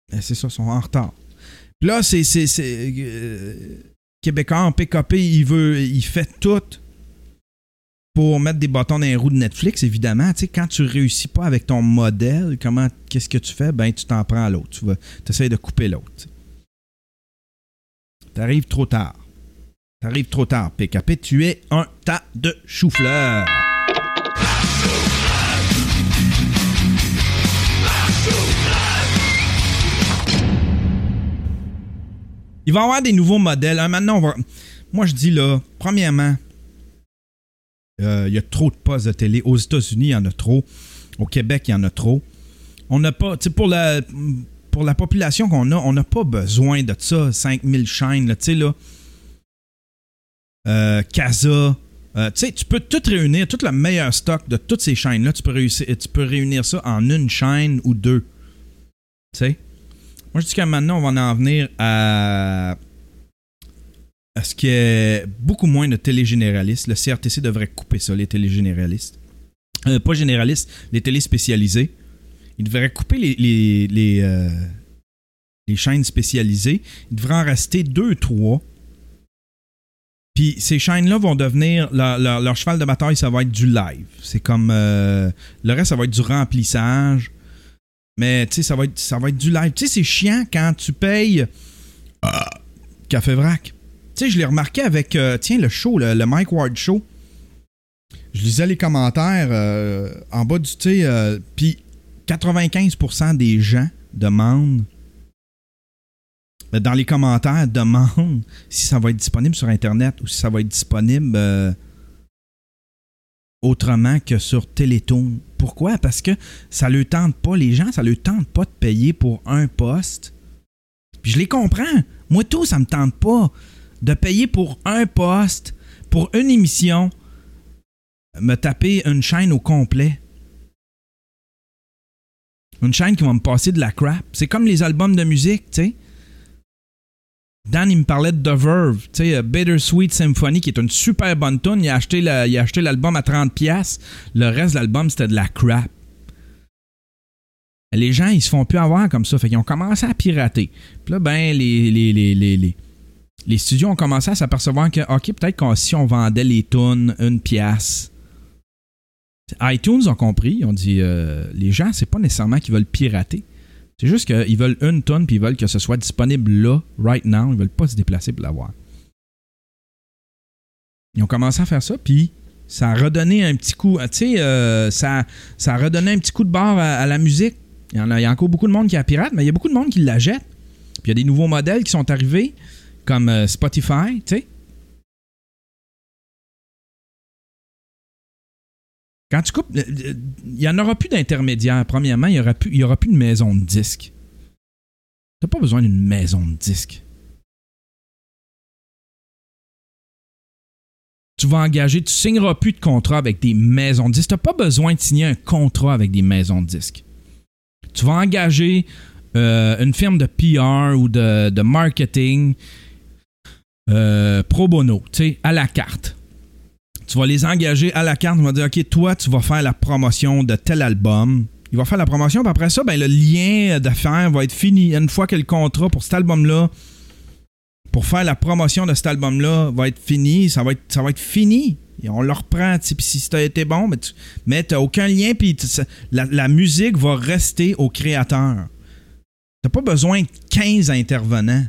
Ben, c'est ça, ils sont en retard. Puis là, c'est... c'est, c'est euh, Québécois en P K P, il veut... Il fait tout pour mettre des bâtons dans les roues de Netflix, évidemment. Tu sais, quand tu réussis pas avec ton modèle, comment... Qu'est-ce que tu fais? Ben, tu t'en prends à l'autre. Tu vas... essaies de couper l'autre. Tu arrives trop tard. Tu arrives trop tard, P K P. Tu es un tas de chou-fleur. Il va y avoir des nouveaux modèles. Hein, maintenant, on va... Moi, je dis là, premièrement, euh, il y a trop de postes de télé. Aux États-Unis, il y en a trop. Au Québec, il y en a trop. On n'a pas... Tu sais, pour la, pour la population qu'on a, on n'a pas besoin de ça. cinq mille chaînes, tu sais, là. Euh, Casa. Euh, tu sais, tu peux tout réunir, tout le meilleur stock de toutes ces chaînes-là. Tu peux, réussir, tu peux réunir ça en une chaîne ou deux. Tu sais? Moi, je dis qu'à maintenant, on va en venir à, à ce qu'il y ait beaucoup moins de télégénéralistes. Le C R T C devrait couper ça, les télégénéralistes. Euh, pas généralistes, les télés spécialisés. Il devrait couper les, les, les, euh, les chaînes spécialisées. Il devrait en rester deux, trois. Puis ces chaînes-là vont devenir... Leur, leur, leur cheval de bataille, ça va être du live. C'est comme... Euh, le reste, ça va être du remplissage. Mais, tu sais, ça va être, ça va être du live. Tu sais, c'est chiant quand tu payes euh, Café Vrac. Tu sais, je l'ai remarqué avec, euh, tiens, le show, le, le Mike Ward Show. Je lisais les commentaires euh, en bas du, tu sais, euh, puis quatre-vingt-quinze pour cent des gens demandent, dans les commentaires, demandent si ça va être disponible sur Internet ou si ça va être disponible euh, autrement que sur Télétoon. Pourquoi? Parce que ça ne leur tente pas, les gens, ça ne leur tente pas de payer pour un poste. Puis je les comprends. Moi, tout, ça ne me tente pas de payer pour un poste, pour une émission, me taper une chaîne au complet. Une chaîne qui va me passer de la crap. C'est comme les albums de musique, tu sais. Dan, il me parlait de The Verve, tu sais, Bittersweet Symphony, qui est une super bonne tune. Il a acheté, la, il a acheté l'album à trente dollars. Le reste de l'album, c'était de la crap. Les gens, ils se font plus avoir comme ça. Fait qu'ils ont commencé à pirater. Puis là, ben, les, les, les, les, les, les studios ont commencé à s'apercevoir que, OK, peut-être que si on vendait les tunes une pièce. iTunes ont compris. Ils ont dit, euh, les gens, c'est pas nécessairement qu'ils veulent pirater. C'est juste qu'ils veulent une tonne puis ils veulent que ce soit disponible là, right now. Ils veulent pas se déplacer pour l'avoir. Ils ont commencé à faire ça, puis ça a redonné un petit coup. Tu sais, euh, ça, ça a redonné un petit coup de barre à, à la musique. Il y, en a, il y a encore beaucoup de monde qui la pirate, mais il y a beaucoup de monde qui la jette. Puis il y a des nouveaux modèles qui sont arrivés, comme euh, Spotify, tu sais. Quand tu coupes, il n'y en aura plus d'intermédiaire. Premièrement, il n'y aura, aura plus de maison de disques. Tu n'as pas besoin d'une maison de disques. Tu vas engager, tu ne signeras plus de contrat avec des maisons de disques. Tu n'as pas besoin de signer un contrat avec des maisons de disques. Tu vas engager euh, une firme de P R ou de, de marketing euh, pro bono, tu sais, à la carte. Tu vas les engager à la carte. Tu vas dire, OK, toi, tu vas faire la promotion de tel album. Il va faire la promotion, puis après ça, ben, le lien d'affaires va être fini. Une fois que le contrat pour cet album-là, pour faire la promotion de cet album-là, va être fini, ça va être, ça va être fini. Et on le reprend. Puis si ça a été bon, mais tu n'as aucun lien, puis la, la musique va rester au créateur. Tu n'as pas besoin de quinze intervenants.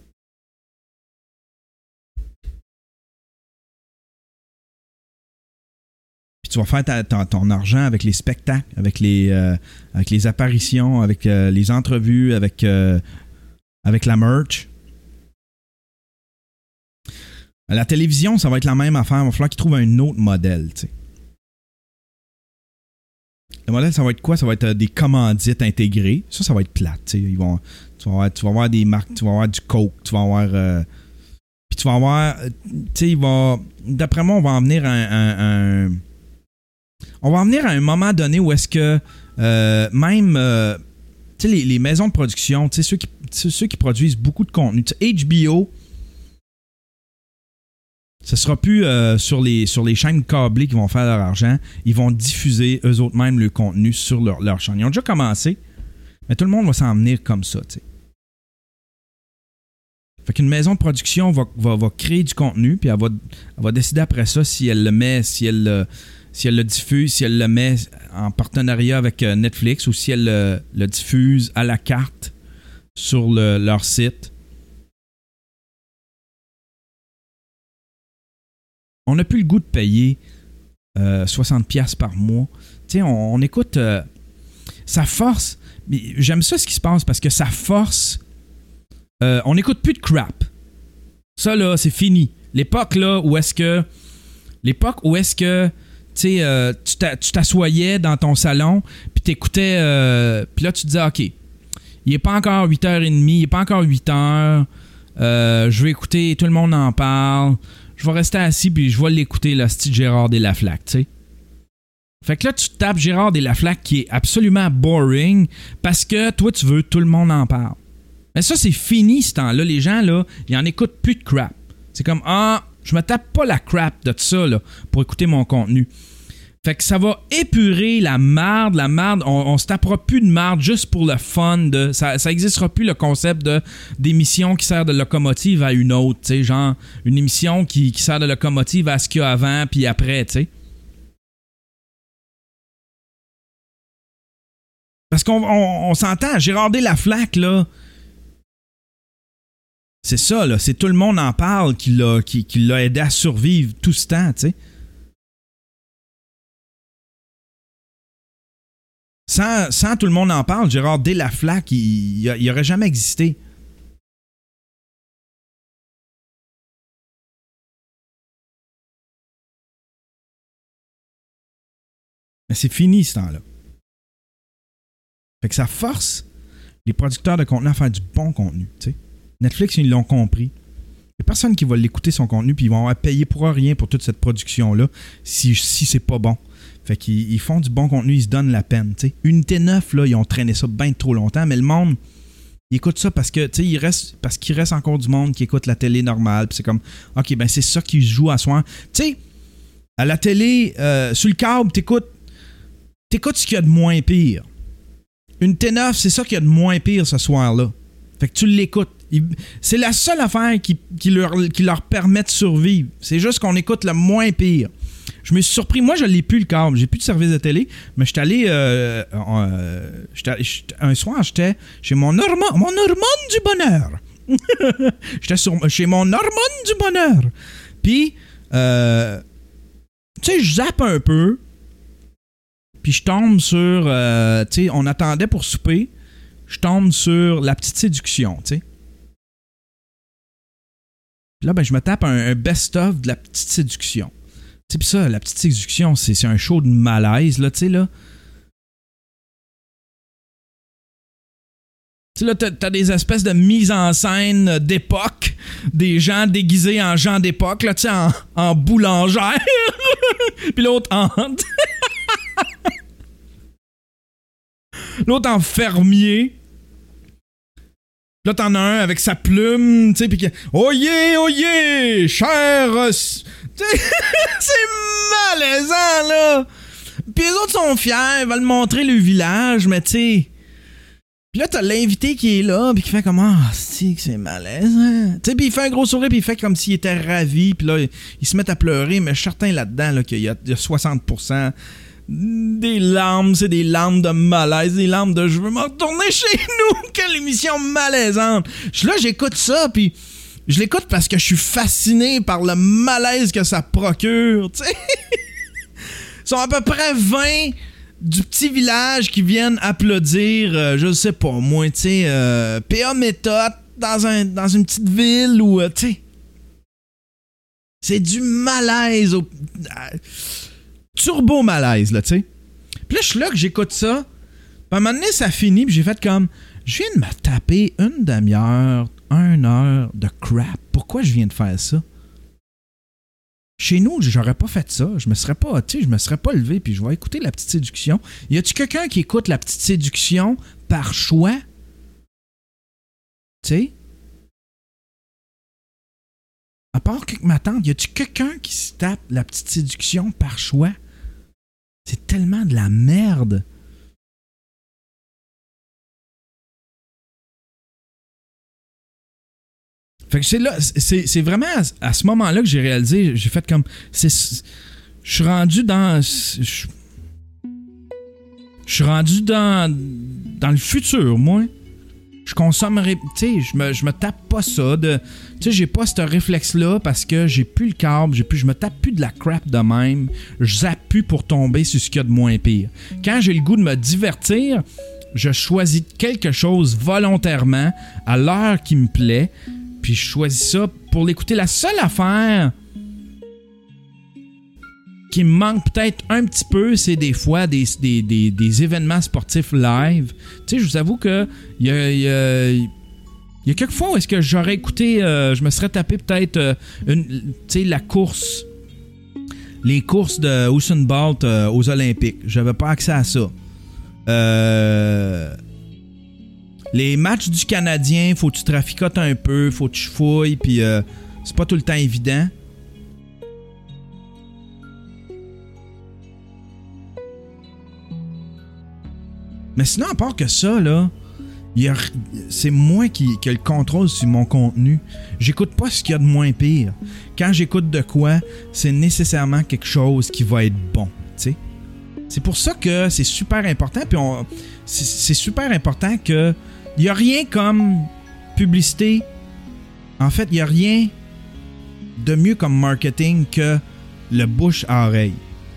Tu vas faire ta, ta, ton argent avec les spectacles, avec les, euh, avec les apparitions, avec euh, les entrevues, avec, euh, avec la merch. À la télévision, ça va être la même affaire. Il va falloir qu'ils trouvent un autre modèle. T'sais. Le modèle, ça va être quoi? Ça va être euh, des commandites intégrées. Ça, ça va être plate. Ils vont, tu, vas avoir, tu vas avoir des marques, tu vas avoir du Coke, tu vas avoir... Euh, puis tu vas avoir... Tu sais, il va... D'après moi, on va en venir à un... un, un On va en venir à un moment donné où est-ce que euh, même euh, tu sais, les, les maisons de production, tu sais, ceux qui, ceux qui produisent beaucoup de contenu, H B O, ce sera plus euh, sur, les, sur les chaînes câblées qui vont faire leur argent. Ils vont diffuser eux autres mêmes le contenu sur leur, leur chaîne. Ils ont déjà commencé. Mais tout le monde va s'en venir comme ça, tu sais. Fait qu'une maison de production va, va, va créer du contenu, puis elle va, elle va décider après ça si elle le met, si elle le, si elle le diffuse, si elle le met en partenariat avec Netflix ou si elle le, le diffuse à la carte sur le, leur site. On n'a plus le goût de payer euh, soixante dollars par mois. Tu sais, on, on écoute... Euh, ça force... Mais j'aime ça ce qui se passe parce que ça force... Euh, on n'écoute plus de crap. Ça, là, c'est fini. L'époque, là, où est-ce que... L'époque où est-ce que... Tu sais, euh, tu t'assoyais dans ton salon, puis t'écoutais... Euh, puis là, tu te disais, OK, il n'est pas encore huit heures trente, il n'est pas encore huit heures. Euh, je vais écouter, tout le monde en parle. Je vais rester assis, puis je vais l'écouter, le style Gérard Delaflaque, tu sais. Fait que là, tu tapes Gérard Delaflaque qui est absolument boring parce que toi, tu veux tout le monde en parle. Mais ça, c'est fini ce temps-là. Les gens, là, ils en écoutent plus de crap. C'est comme, ah, je me tape pas la crap de ça là, pour écouter mon contenu. Fait que ça va épurer la marde, la marde. On, on se tapera plus de marde juste pour le fun. De, ça, ça existera plus le concept de d'émission qui sert de locomotive à une autre. Tu sais, genre, une émission qui, qui sert de locomotive à ce qu'il y a avant puis après, tu sais. Parce qu'on on, on s'entend, Gérard Delaflaque, là, c'est ça, là, c'est tout le monde en parle qui l'a, qui, qui l'a aidé à survivre tout ce temps, tu sais. Sans, sans tout le monde en parle, Gérard Delaflaque, il, il, il aurait jamais existé. Mais c'est fini ce temps-là. Fait que ça force les producteurs de contenu à faire du bon contenu, tu sais. Netflix, ils l'ont compris. Il n'y a personne qui va l'écouter son contenu puis ils vont payer pour rien pour toute cette production-là si, si c'est pas bon. Fait qu'ils ils font du bon contenu, ils se donnent la peine, tu sais. Unité neuf, là, ils ont traîné ça bien trop longtemps, mais le monde, il écoute ça parce que, tu sais, il reste, parce qu'il reste encore du monde qui écoute la télé normale puis c'est comme, OK, ben c'est ça qui se joue à soir. Tu sais, à la télé, euh, sur le câble, t'écoutes, t'écoutes ce qu'il y a de moins pire. Une T neuf, c'est ça qu'il y a de moins pire ce soir-là. Fait que tu l'écoutes. C'est la seule affaire qui, qui, leur, qui leur permet de survivre. C'est juste qu'on écoute le moins pire. Je me suis surpris. Moi, je l'ai plus le câble. J'ai plus de service de télé. Mais je suis allé... Euh, euh, j'étais, j'étais, un soir, j'étais chez mon Normand, mon Normand du bonheur. J'étais sur, chez mon Normand du bonheur. Puis, euh, tu sais, je zappe un peu. Puis je tombe sur... Euh, tu sais, on attendait pour souper. Je tombe sur La Petite Séduction, tu sais. Puis là, ben, je me tape un, un best-of de La Petite Séduction. Tu sais, puis ça, La Petite Séduction, c'est, c'est un show de malaise, là, tu sais, là. Tu sais, là, t'as, t'as des espèces de mise en scène d'époque, des gens déguisés en gens d'époque, là, tu sais, en, en boulangère. Puis l'autre en... L'autre en fermier. Là, t'en as un avec sa plume, tu sais, pis qui... Oh yeah, oh yeah, cher... C'est malaisant, là! Pis les autres sont fiers, ils veulent montrer le village, mais tu sais... Pis là, t'as l'invité qui est là, pis qui fait comme... Ah, c'est que c'est malaisant. Tu sais, pis il fait un gros sourire, pis il fait comme s'il était ravi, pis là, ils se mettent à pleurer, mais je suis certain là-dedans, là, qu'il y a, il y a soixante pour cent... Des larmes, c'est des larmes de malaise, des larmes de je veux m'en retourner chez nous. Quelle émission malaisante. Je suis là, j'écoute ça, puis je l'écoute parce que je suis fasciné par le malaise que ça procure. Tu sais, ils sont à peu près vingt du petit village qui viennent applaudir, euh, je sais pas, moi, tu sais, euh, P A méthode dans un dans une petite ville où, euh, tu sais, c'est du malaise au. Euh, turbo malaise, là, tu sais. Puis là, je suis là que j'écoute ça. Puis à un moment donné, ça finit, puis j'ai fait comme... Je viens de me taper une demi-heure, une heure de crap. Pourquoi je viens de faire ça? Chez nous, j'aurais pas fait ça. Je me serais pas, tu sais, je me serais pas levé, puis je vais écouter La Petite Séduction. Y a-tu quelqu'un qui écoute La Petite Séduction par choix? Tu sais? À part que ma tante, y a-tu quelqu'un qui se tape La Petite Séduction par choix? C'est tellement de la merde. Fait que c'est là, c'est, c'est vraiment à, à ce moment-là que j'ai réalisé, j'ai fait comme, c'est, je suis rendu dans, je suis rendu dans, dans le futur, moi. Je consommerai, tu sais, je me, je me tape pas ça de, tu sais, j'ai pas ce réflexe-là parce que j'ai plus le câble, j'ai plus, je me tape plus de la crap de même, je zappe plus pour tomber sur ce qu'il y a de moins pire. Quand j'ai le goût de me divertir, je choisis quelque chose volontairement à l'heure qui me plaît, puis je choisis ça pour l'écouter. La seule affaire qui me manque peut-être un petit peu, c'est des fois des, des, des, des événements sportifs live. Tu sais, je vous avoue que il y a, y a, y a quelques fois où est-ce que j'aurais écouté, euh, je me serais tapé peut-être euh, une, tu sais, la course, les courses de Usain Bolt euh, aux Olympiques. J'avais pas accès à ça. Euh, les matchs du Canadien, faut que tu traficotes un peu, faut que tu fouilles, puis euh, c'est pas tout le temps évident. Mais sinon, à part que ça, là, y a, c'est moi qui, qui ai le contrôle sur mon contenu. J'écoute pas ce qu'il y a de moins pire. Quand j'écoute de quoi, c'est nécessairement quelque chose qui va être bon, tu sais. C'est pour ça que c'est super important. Puis on, c'est, c'est super important que il y a rien comme publicité. En fait, il y a rien de mieux comme marketing que le bouche à oreille.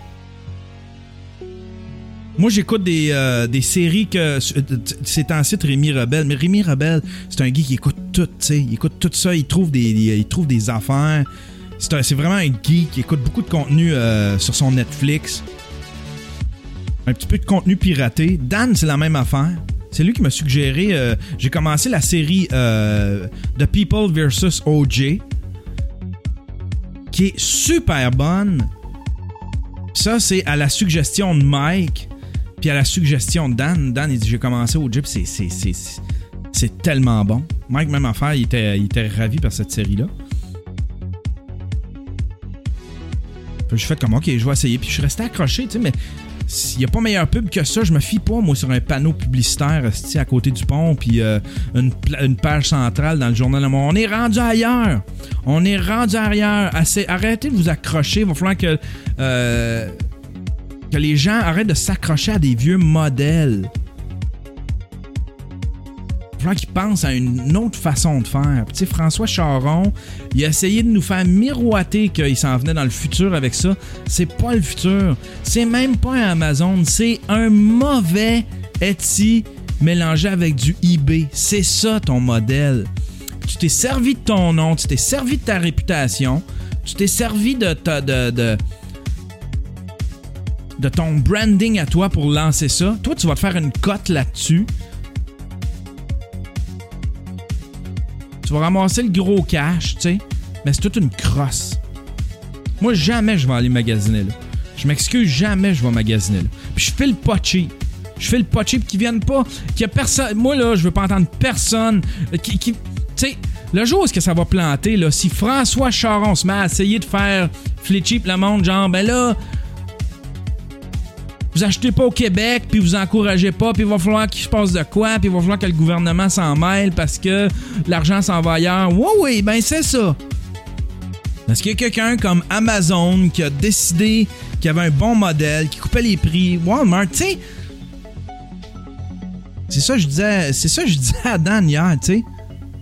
Moi, j'écoute des, euh, des séries que c'est en site Rémi Rebelle. Mais Rémi Rebelle, c'est un gars qui écoute tout, tu sais. Il écoute tout ça, il trouve des, il trouve des affaires. C'est, un, c'est vraiment un geek qui écoute beaucoup de contenu euh, sur son Netflix. Un petit peu de contenu piraté. Dan, c'est la même affaire. C'est lui qui m'a suggéré. Euh, j'ai commencé la série euh, The People versus O J, qui est super bonne. Ça, c'est à la suggestion de Mike. Puis à la suggestion de Dan, Dan, il dit j'ai commencé au Jeep, c'est, c'est, c'est, c'est, c'est tellement bon. Mike, même affaire, il était, il était ravi par cette série-là. Puis je fais comme ok, je vais essayer. Puis je suis resté accroché, tu sais, mais il n'y a pas meilleur pub que ça. Je me fie pas, moi, sur un panneau publicitaire à côté du pont, puis euh, une, une page centrale dans le journal. On est rendu ailleurs. On est rendu ailleurs. Assez, arrêtez de vous accrocher. Il va falloir que. Euh, que les gens arrêtent de s'accrocher à des vieux modèles. Il va falloir qu'ils pensent à une autre façon de faire. Tu sais, François Charon, il a essayé de nous faire miroiter qu'il s'en venait dans le futur avec ça. C'est pas le futur. C'est même pas un Amazon. C'est un mauvais Etsy mélangé avec du eBay. C'est ça ton modèle. Tu t'es servi de ton nom, tu t'es servi de ta réputation, tu t'es servi de ta... De, de, de ton branding à toi pour lancer ça. Toi, tu vas te faire une cote là-dessus. Tu vas ramasser le gros cash, tu sais. Mais c'est toute une crosse. Moi, jamais je vais aller magasiner là. Je m'excuse, jamais je vais magasiner là. Puis je fais le pas cheap. Je fais le pas cheap qui viennent pas. Qu'il y a personne. Moi, là, je veux pas entendre personne qui. qui tu sais, le jour où est-ce que ça va planter, là, si François Charon se met à essayer de faire flip cheap le monde, genre, ben là. Vous achetez pas au Québec, puis vous encouragez pas, puis il va falloir qu'il se passe de quoi, puis il va falloir que le gouvernement s'en mêle parce que l'argent s'en va ailleurs. Oui, oui, ben c'est ça. Parce qu'il y a quelqu'un comme Amazon qui a décidé qu'il y avait un bon modèle, qui coupait les prix. Walmart, tu sais. C'est ça que je disais, c'est ça que je disais à Dan hier, tu sais.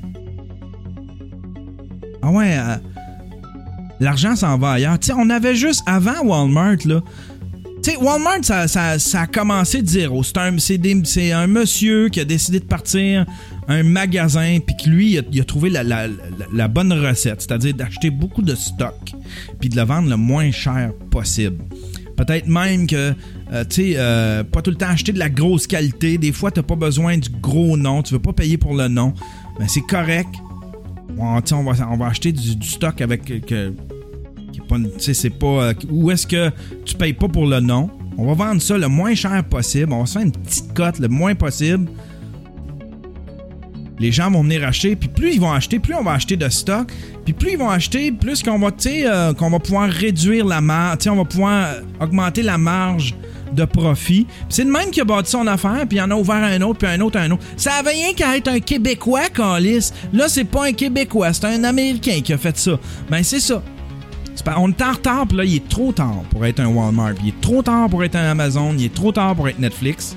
Ah ouais, euh, l'argent s'en va ailleurs. Tu sais, on avait juste avant Walmart, là. Tu sais, Walmart, ça, ça, ça a commencé de zéro. C'est un, c'est, des, c'est un monsieur qui a décidé de partir un magasin, puis que lui, il a, il a trouvé la, la, la, la bonne recette, c'est-à-dire d'acheter beaucoup de stock, puis de le vendre le moins cher possible. Peut-être même que, euh, tu sais, euh, pas tout le temps acheter de la grosse qualité. Des fois, t'as pas besoin du gros nom, tu veux pas payer pour le nom. Ben, c'est correct. Bon, on, va, on va acheter du, du stock avec... Que, tu sais, c'est pas... Euh, où est-ce que tu payes pas pour le nom? On va vendre ça le moins cher possible. On va se faire une petite cote le moins possible. les gens vont venir acheter, puis plus ils vont acheter, plus on va acheter de stock, puis plus ils vont acheter, plus qu'on va, tu sais, euh, qu'on va pouvoir réduire la marge, tu sais, on va pouvoir augmenter la marge de profit. Puis c'est le même qui a bâti son affaire, puis il en a ouvert un autre, puis un autre, un autre. Ça avait rien qu'à être un Québécois, câlisse. Là, c'est pas un Québécois, c'est un Américain qui a fait ça. Ben, c'est ça. C'est pas, on est en retard, puis là, il est trop tard pour être un Walmart, il est trop tard pour être un Amazon, il est trop tard pour être Netflix.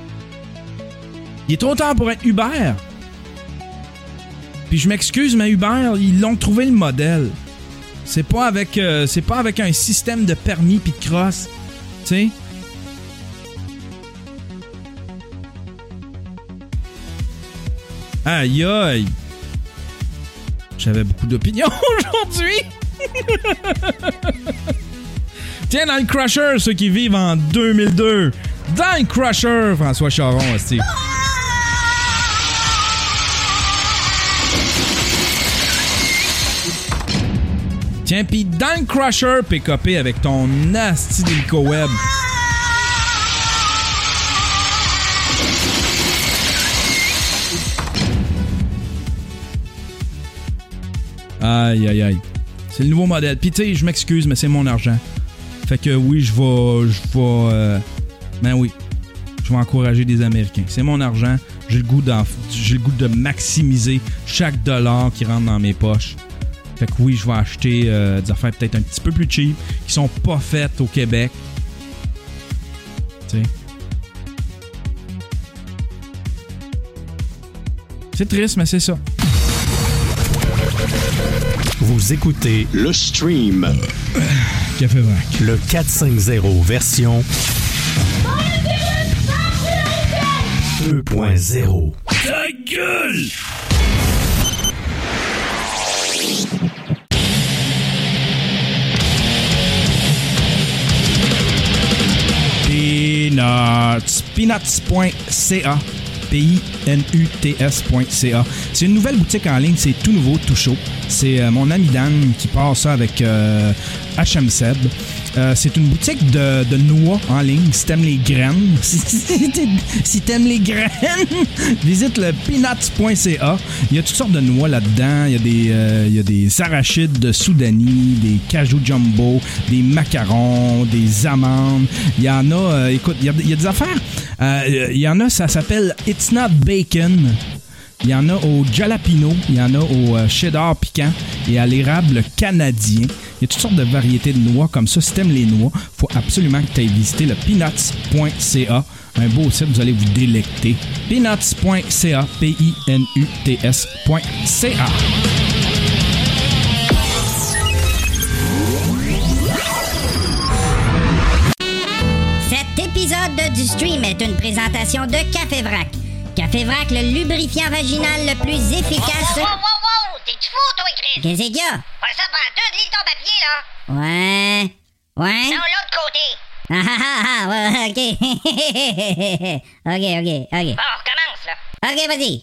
Il est trop tard pour être Uber. Puis je m'excuse, mais Uber, ils l'ont trouvé le modèle. C'est pas avec, euh, c'est pas avec un système de permis puis de crosse. Tu sais? Aïe aïe! J'avais beaucoup d'opinions aujourd'hui! Tiens, dans le Crusher, ceux qui vivent en deux mille deux. Dans le Crusher, François Charon, aussi. Tiens, pis dans le Crusher, pick-upé avec ton nasty d'hélico web. Aïe, aïe, aïe. C'est le nouveau modèle. Pis tu sais, je m'excuse, mais c'est mon argent. Fait que oui, je vais... Je vais... Euh, ben oui. Je vais encourager des Américains. C'est mon argent. J'ai le goût d'en, j'ai le goût de maximiser chaque dollar qui rentre dans mes poches. Fait que oui, je vais acheter euh, des affaires peut-être un petit peu plus cheap, qui sont pas faites au Québec. Tu sais. C'est triste, mais c'est ça. Vous écoutez Le Stream. Café Vrac. Le quatre cent cinquante version deux point zéro. Ta gueule! Peanuts. Peanuts point c a. P I N U T S point c a. C'est une nouvelle boutique en ligne, c'est tout nouveau, tout chaud. C'est euh, mon ami Dan qui part ça avec euh, H M Seb. Euh, c'est une boutique de, de noix en ligne. Si t'aimes les graines, si, si t'aimes les graines, visite le peanuts point c a. Il y a toutes sortes de noix là-dedans. Il y a des, euh, il y a des arachides de Soudanie, des cajou jumbo, des macarons, des amandes. Il y en a, euh, écoute, il y a, il y a des affaires. Euh, il y en a, ça s'appelle It's Not Bacon. Il y en a au jalapeno, il y en a au euh, cheddar piquant et à l'érable canadien. Il y a toutes sortes de variétés de noix comme ça. Si t'aimes les noix, faut absolument que tu ailles visiter le peanuts point c a. Un beau site, vous allez vous délecter. peanuts point c a, P I N U T S point c a. Cet épisode du stream est une présentation de Café Vrac. Café Vrac, le lubrifiant vaginal le plus efficace... Wow, wow, wow! T'es-tu fou, toi, Chris? Qu'est-ce qu'il y a? Pas ça prend tout, lis ton papier, là! Ouais... Ouais? Non, l'autre côté! Ah ah ah, ouais, ok. ok, ok, ok. Bon, on recommence, là! Ok, vas-y.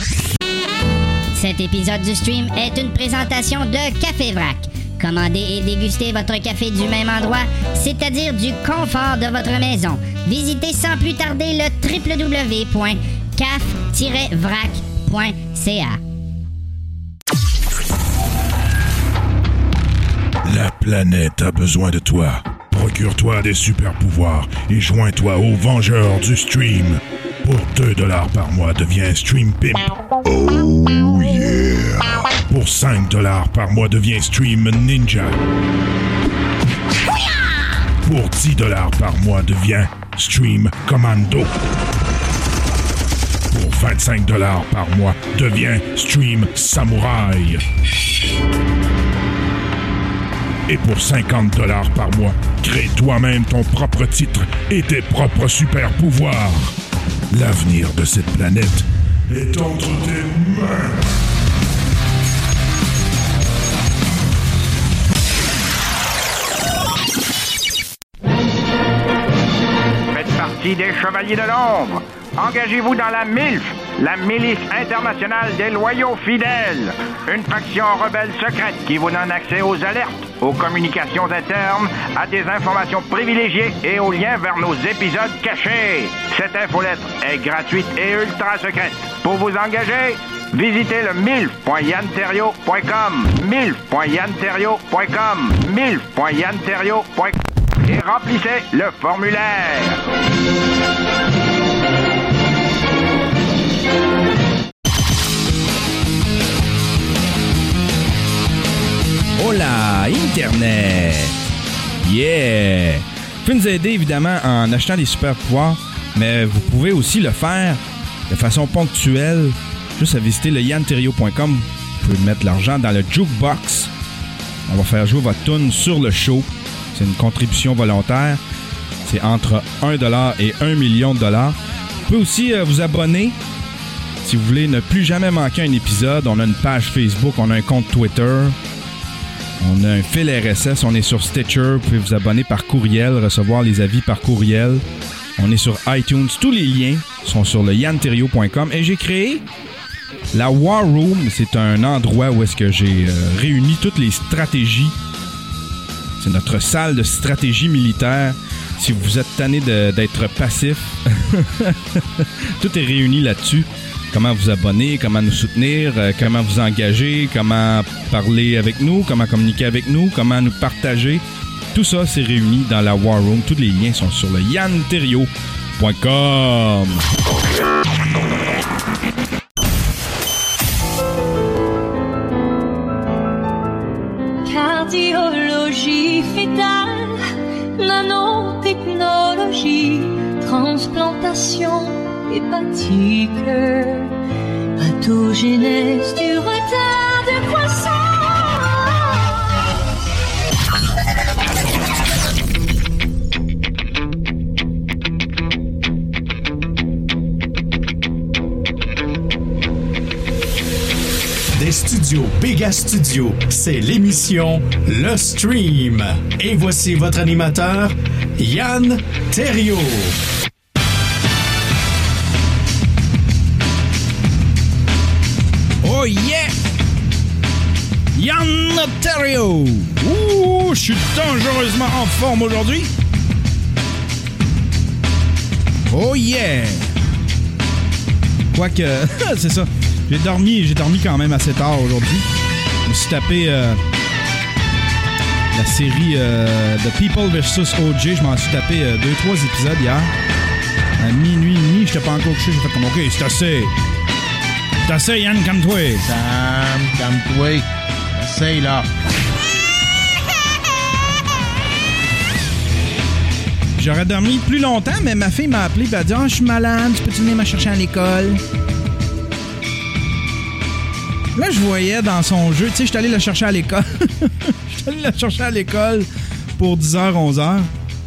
Cet épisode du stream est une présentation de Café Vrac. Commandez et dégustez votre café du même endroit, c'est-à-dire du confort de votre maison. Visitez sans plus tarder le w w w point caf tiret vrac point c a. La planète a besoin de toi. Procure-toi des super pouvoirs et joins-toi aux Vengeurs du Stream. Pour deux dollars par mois, deviens Stream Pimp. Oh yeah! Pour cinq dollars par mois, deviens Stream Ninja. Pour dix dollars par mois, deviens Stream Commando. Pour vingt-cinq dollars par mois, deviens Stream Samouraï. Et pour cinquante dollars par mois, crée toi-même ton propre titre et tes propres super pouvoirs. L'avenir de cette planète est entre tes mains. Faites partie des Chevaliers de l'Ombre. Engagez-vous dans la M I L F, la Milice internationale des loyaux fidèles. Une faction rebelle secrète qui vous donne accès aux alertes, aux communications internes, à des informations privilégiées et aux liens vers nos épisodes cachés. Cette infolettre est gratuite et ultra secrète. Pour vous engager, visitez le milf point yann terriot point com, milf point yann terriot point com, milf point yann terriot point com et remplissez le formulaire. Hola, Internet! Yeah! Vous pouvez nous aider évidemment en achetant des super pouvoirs, mais vous pouvez aussi le faire de façon ponctuelle, juste à visiter le yann terriot point com. Vous pouvez mettre l'argent dans le jukebox. On va faire jouer votre tune sur le show. C'est une contribution volontaire. C'est entre un dollar et un million de dollars. Vous pouvez aussi euh, vous abonner si vous voulez ne plus jamais manquer un épisode. On a une page Facebook, on a un compte Twitter. On a un fil R S S, on est sur Stitcher. Vous pouvez vous abonner par courriel, recevoir les avis par courriel. On est sur iTunes. Tous les liens sont sur le yann terriot point com. Et j'ai créé la War Room. C'est un endroit où est-ce que j'ai euh, réuni toutes les stratégies. C'est notre salle de stratégie militaire. Si vous êtes tanné de, d'être passif, tout est réuni là-dessus. Comment vous abonner, comment nous soutenir, euh, comment vous engager, comment parler avec nous, comment communiquer avec nous, comment nous partager. Tout ça, c'est réuni dans la War Room. Tous les liens sont sur le yann terriot point com. Cardiologie fétale, nanotechnologie, transplantation hépatique, pathogénèse du retard de croissance. Des studios Béga Studio, c'est l'émission Le Stream. Et voici votre animateur, Yann Terriot. Oh yeah! Yann Terriot! Ouh, je suis dangereusement en forme aujourd'hui. Oh yeah! Quoique, c'est ça. J'ai dormi, j'ai dormi quand même assez tard aujourd'hui. Je me suis tapé euh, la série euh, The People versus O J. Je m'en suis tapé euh, deux, trois épisodes hier. À minuit et demi, j'étais pas encore couché. J'ai fait comme, OK, c'est assez. C'est assez, Yann, calme-toi. Sam, calme-toi. Essaye, là. J'aurais dormi plus longtemps, mais ma fille m'a appelé et elle a dit « Ah, oh, je suis malade, tu peux-tu venir me chercher à l'école? » Là, je voyais dans son jeu, tu sais, je suis allé la chercher à l'école. Je suis allé la chercher à l'école pour dix heures, onze heures.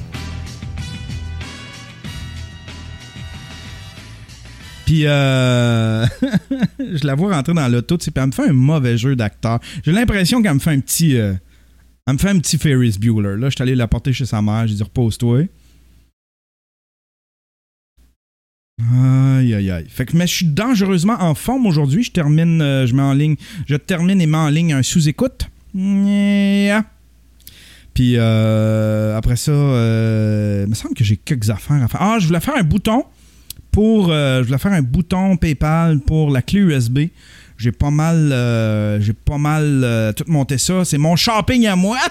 Puis, euh... je la vois rentrer dans l'auto, tu sais, puis elle me fait un mauvais jeu d'acteur. J'ai l'impression qu'elle me fait un petit... Euh... Elle me fait un petit Ferris Bueller. Là, je suis allé la porter chez sa mère. J'ai dit, repose-toi. Aïe, aïe, aïe. Fait que, mais je suis dangereusement en forme aujourd'hui. Je termine, euh, je mets en ligne, je termine et mets en ligne un sous-écoute. Yeah. Puis, euh, après ça, euh, il me semble que j'ai quelques affaires à faire. Ah, je voulais faire un bouton pour, euh, je voulais faire un bouton PayPal pour la clé U S B. J'ai pas mal, euh, j'ai pas mal euh, tout monté ça. C'est mon shopping à moi.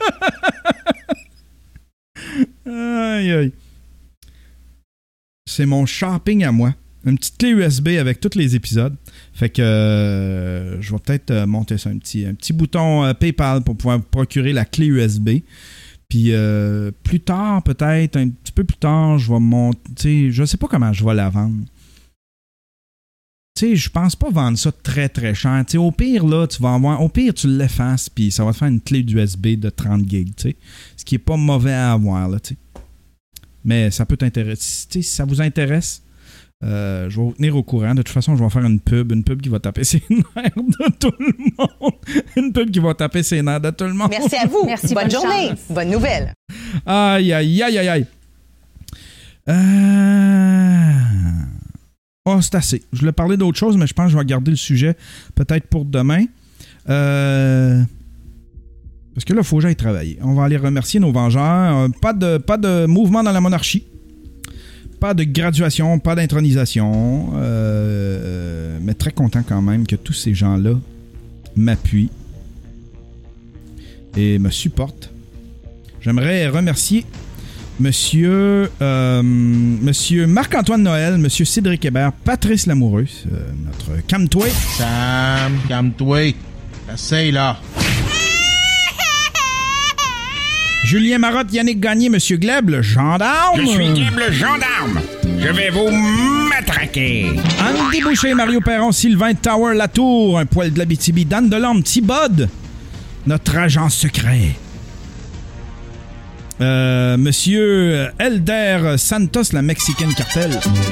Aïe, aïe. C'est mon shopping à moi. Une petite clé U S B avec tous les épisodes. Fait que euh, je vais peut-être euh, monter ça, un petit, un petit bouton euh, PayPal pour pouvoir procurer la clé U S B. Puis euh, plus tard, peut-être, un petit peu plus tard, je vais monter. Je sais pas comment je vais la vendre. Tu sais, je pense pas vendre ça très très cher. Tu sais, au pire, là, tu vas avoir. Au pire, tu l'effaces, puis ça va te faire une clé d'U S B de trente gigs, tu sais. Ce qui est pas mauvais à avoir, là, tu sais. Mais ça peut t'intéresser. Tu sais, si ça vous intéresse, euh, je vais vous tenir au courant. De toute façon, je vais faire une pub. Une pub qui va taper ses nerfs de tout le monde. Une pub qui va taper ses nerfs de tout le monde. Merci à vous. Merci, bonne, bonne journée. chance. Bonne nouvelle. Aïe, aïe, aïe, aïe, aïe. Euh... Oh, c'est assez. Je voulais parler d'autre chose, mais je pense que je vais garder le sujet peut-être pour demain. Euh... Parce que là, il faut que j'aille travailler. On va aller remercier nos vengeurs. Euh, pas de, pas de mouvement dans la monarchie. Pas de graduation, pas d'intronisation, euh, mais très content quand même que tous ces gens-là m'appuient et me supportent. J'aimerais remercier Monsieur, euh, Monsieur Marc-Antoine Noël, Monsieur Cédric Hébert, Patrice Lamoureux, euh, notre calme-toi. Sam, calme-toi. Essaye là. Julien Marotte, Yannick Gagné, Monsieur Gleb, le gendarme. Je suis Gleb, le gendarme. Je vais vous matraquer. Andy Boucher, Mario Perron, Sylvain Tower Latour, un poil de l'Abitibi, Dan Delorme, T-Bod, notre agent secret. Euh, Monsieur Elder Santos, la Mexican Cartel.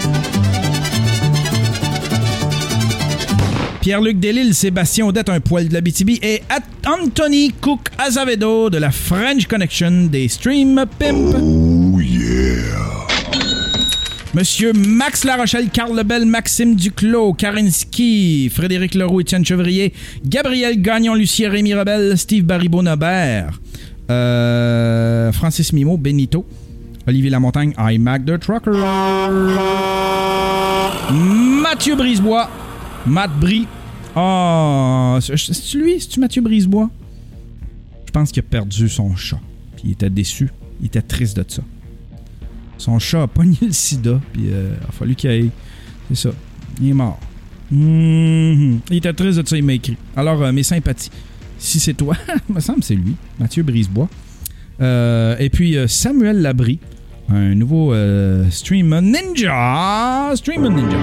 Pierre-Luc Delisle, Sébastien Audette, un poil de l'Abitibi, et Anthony Cook Azevedo de la French Connection des Stream Pimp. Oh yeah! Monsieur Max Larochelle, Carl Lebel, Maxime Duclos, Karinski, Frédéric Leroux, Étienne Chevrier, Gabriel Gagnon, Lucien Rémy Rebel, Steve Baribeau-Nobert, euh, Francis Mimo, Benito, Olivier Lamontagne, iMac the Trucker, Mathieu Brisebois, Matt Brie. Ah, oh, c'est-tu lui? C'est-tu Mathieu Brisebois? Je pense qu'il a perdu son chat. Puis il était déçu. Il était triste de ça. Son chat a pogné le sida. Puis euh, il a fallu qu'il aille. C'est ça. Il est mort. Mm-hmm. Il était triste de ça. Il m'a écrit. Alors, euh, mes sympathies. Si c'est toi, il me semble que c'est lui. Mathieu Brisebois. Euh, et puis euh, Samuel Labrie. Un nouveau euh, streamer ninja. Streamer ninja.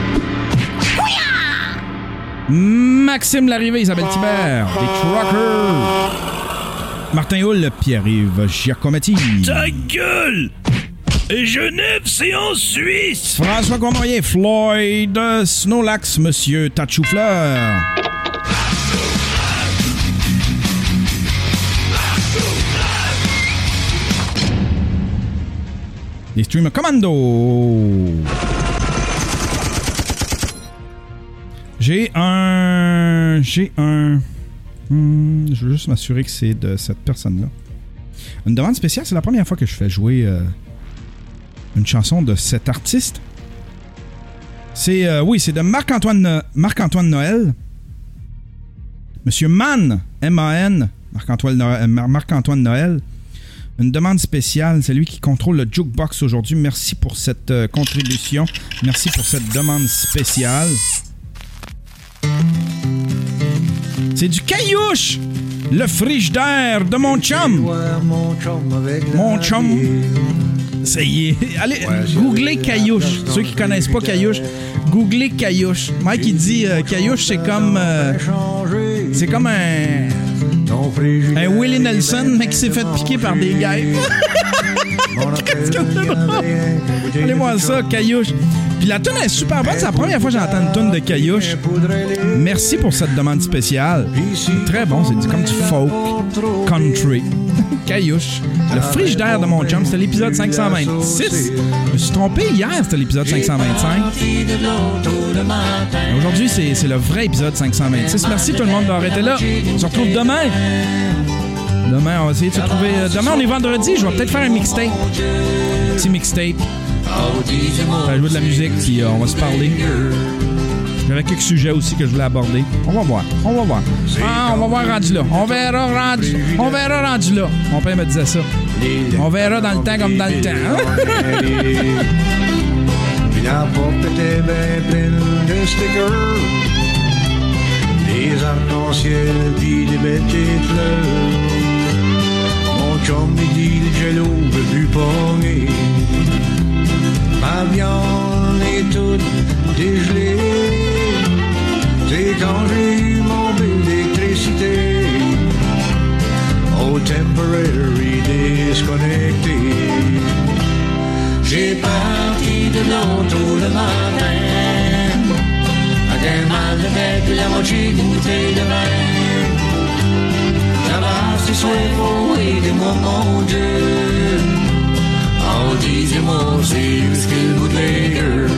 Maxime Larrivée, Isabelle Thibert, des Truckers. Martin Hull, Pierre-Yves Giacometti. Ta gueule! Et Genève, c'est en Suisse! François Cournoyer, Floyd Snowlax, Monsieur Tachoufleur. Les Streamer Commando. J'ai un... J'ai un... Hmm, je veux juste m'assurer que c'est de cette personne-là. Une demande spéciale, c'est la première fois que je fais jouer euh, une chanson de cet artiste. C'est... Euh, oui, c'est de Marc-Antoine, Marc-Antoine Noël. Monsieur Mann, M A N, Marc-Antoine Noël, Marc-Antoine Noël. Une demande spéciale, c'est lui qui contrôle le jukebox aujourd'hui. Merci pour cette euh, contribution. Merci pour cette demande spéciale. C'est du Caillouche, le frigidaire de mon chum. Mon chum. Ça y est. Allez, googlez Caillouche. Ceux qui connaissent pas Caillouche, googlez Caillouche. Mike, il dit euh, Caillouche, c'est comme... Euh, c'est comme un... Un Willie Nelson, mais qui s'est fait piquer par des guêpes. Qu'est-ce que c'est drôle? Allez voir ça, Caillouche. Puis la toune est super bonne. C'est la première fois que j'entends une toune de Caillouche. Merci pour cette demande spéciale. Très bon, c'est du, comme du folk, country. Caillouche. Le frigidaire de mon chum, c'était l'épisode cinq cent vingt-six. Je me suis trompé hier, c'était l'épisode cinq cent vingt-cinq. Et aujourd'hui, c'est, c'est le vrai épisode cinq cent vingt-six. Merci tout le monde d'avoir été là. On se retrouve demain. Demain, on va essayer de se trouver... Demain, on est vendredi. Je vais peut-être faire un mixtape. Un petit mixtape. On va jouer de la musique, puis euh, on va se parler. J'avais quelques sujets aussi que je voulais aborder. On va voir. On va voir. Ah, on va voir rendu là. On verra rendu, on verra rendu là. Mon père me disait ça. On verra dans le temps comme dans le temps. Hein? La porte était bien pleine de stickers, des arcs-en-ciel pis des bêtes et fleurs. Mon chum me dit le jello veut plus pogner. Ma viande est toute dégelée. C'est quand j'ai eu mon électricité au temporary disconnecté. J'ai parti de l'auto le matin, avec un mal de tête et la moitié d'une bouteille de vin. J'avais assez soif, oh, aidez-moi mon Dieu. Oh, disez-moi, c'est juste qu'il bootlegger.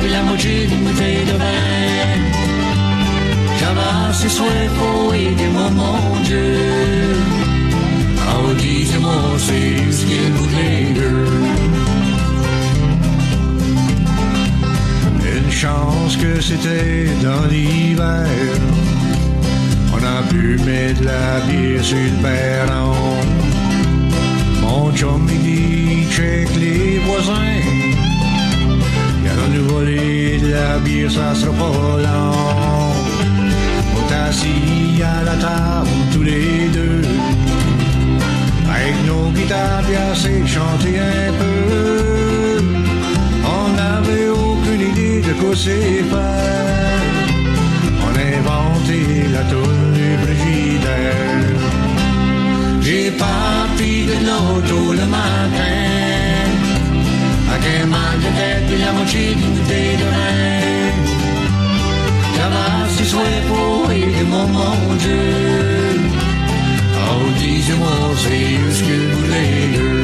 puis la moitié d'une bouteille de vin. J'avais assez soif, oh, aidez-moi, mon Dieu. Oh, disez-moi, c'est où ce qu'il y a le bootlegger. Une chance que c'était dans l'hiver. On a pu mettre la bière sur le perron. Mon chum il dit check les voisins. Y'allons nous voler de la bière, ça sera pas long. On est assis à la table tous les deux, avec nos guitares piassées, chanter un peu. On n'avait aucune idée de quoi c'est faire. On a inventé la toune du frigidaire. J'ai parti de l'auto le matin, avec un mal de tête et la moitié d'une bouteille de vin. J'avais assez soif pour aider mon mon Dieu. Oh, disez-moi, c'est où ce que vous voulez.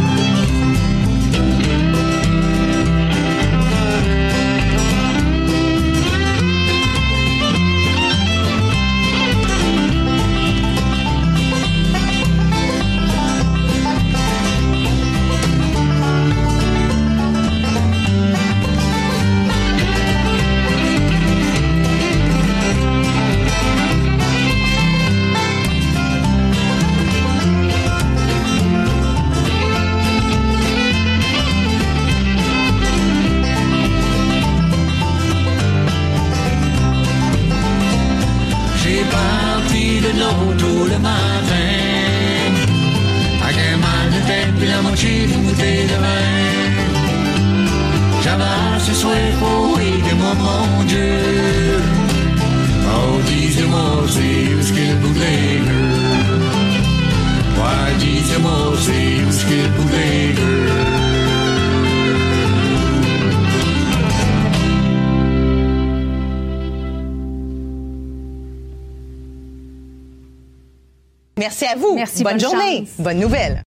L'auto le matin, avec un mal de tête puis la moitié d'une bouteille de vin. J'avais assez soif pour aider-moi, mon Dieu. Oh, disez-moi, c'est où ce qu'il bootlegger. Ouais, disez-moi, c'est où ce qu'il bootlegger. Merci à vous. Merci, bonne, bonne journée. chance. Bonne nouvelle.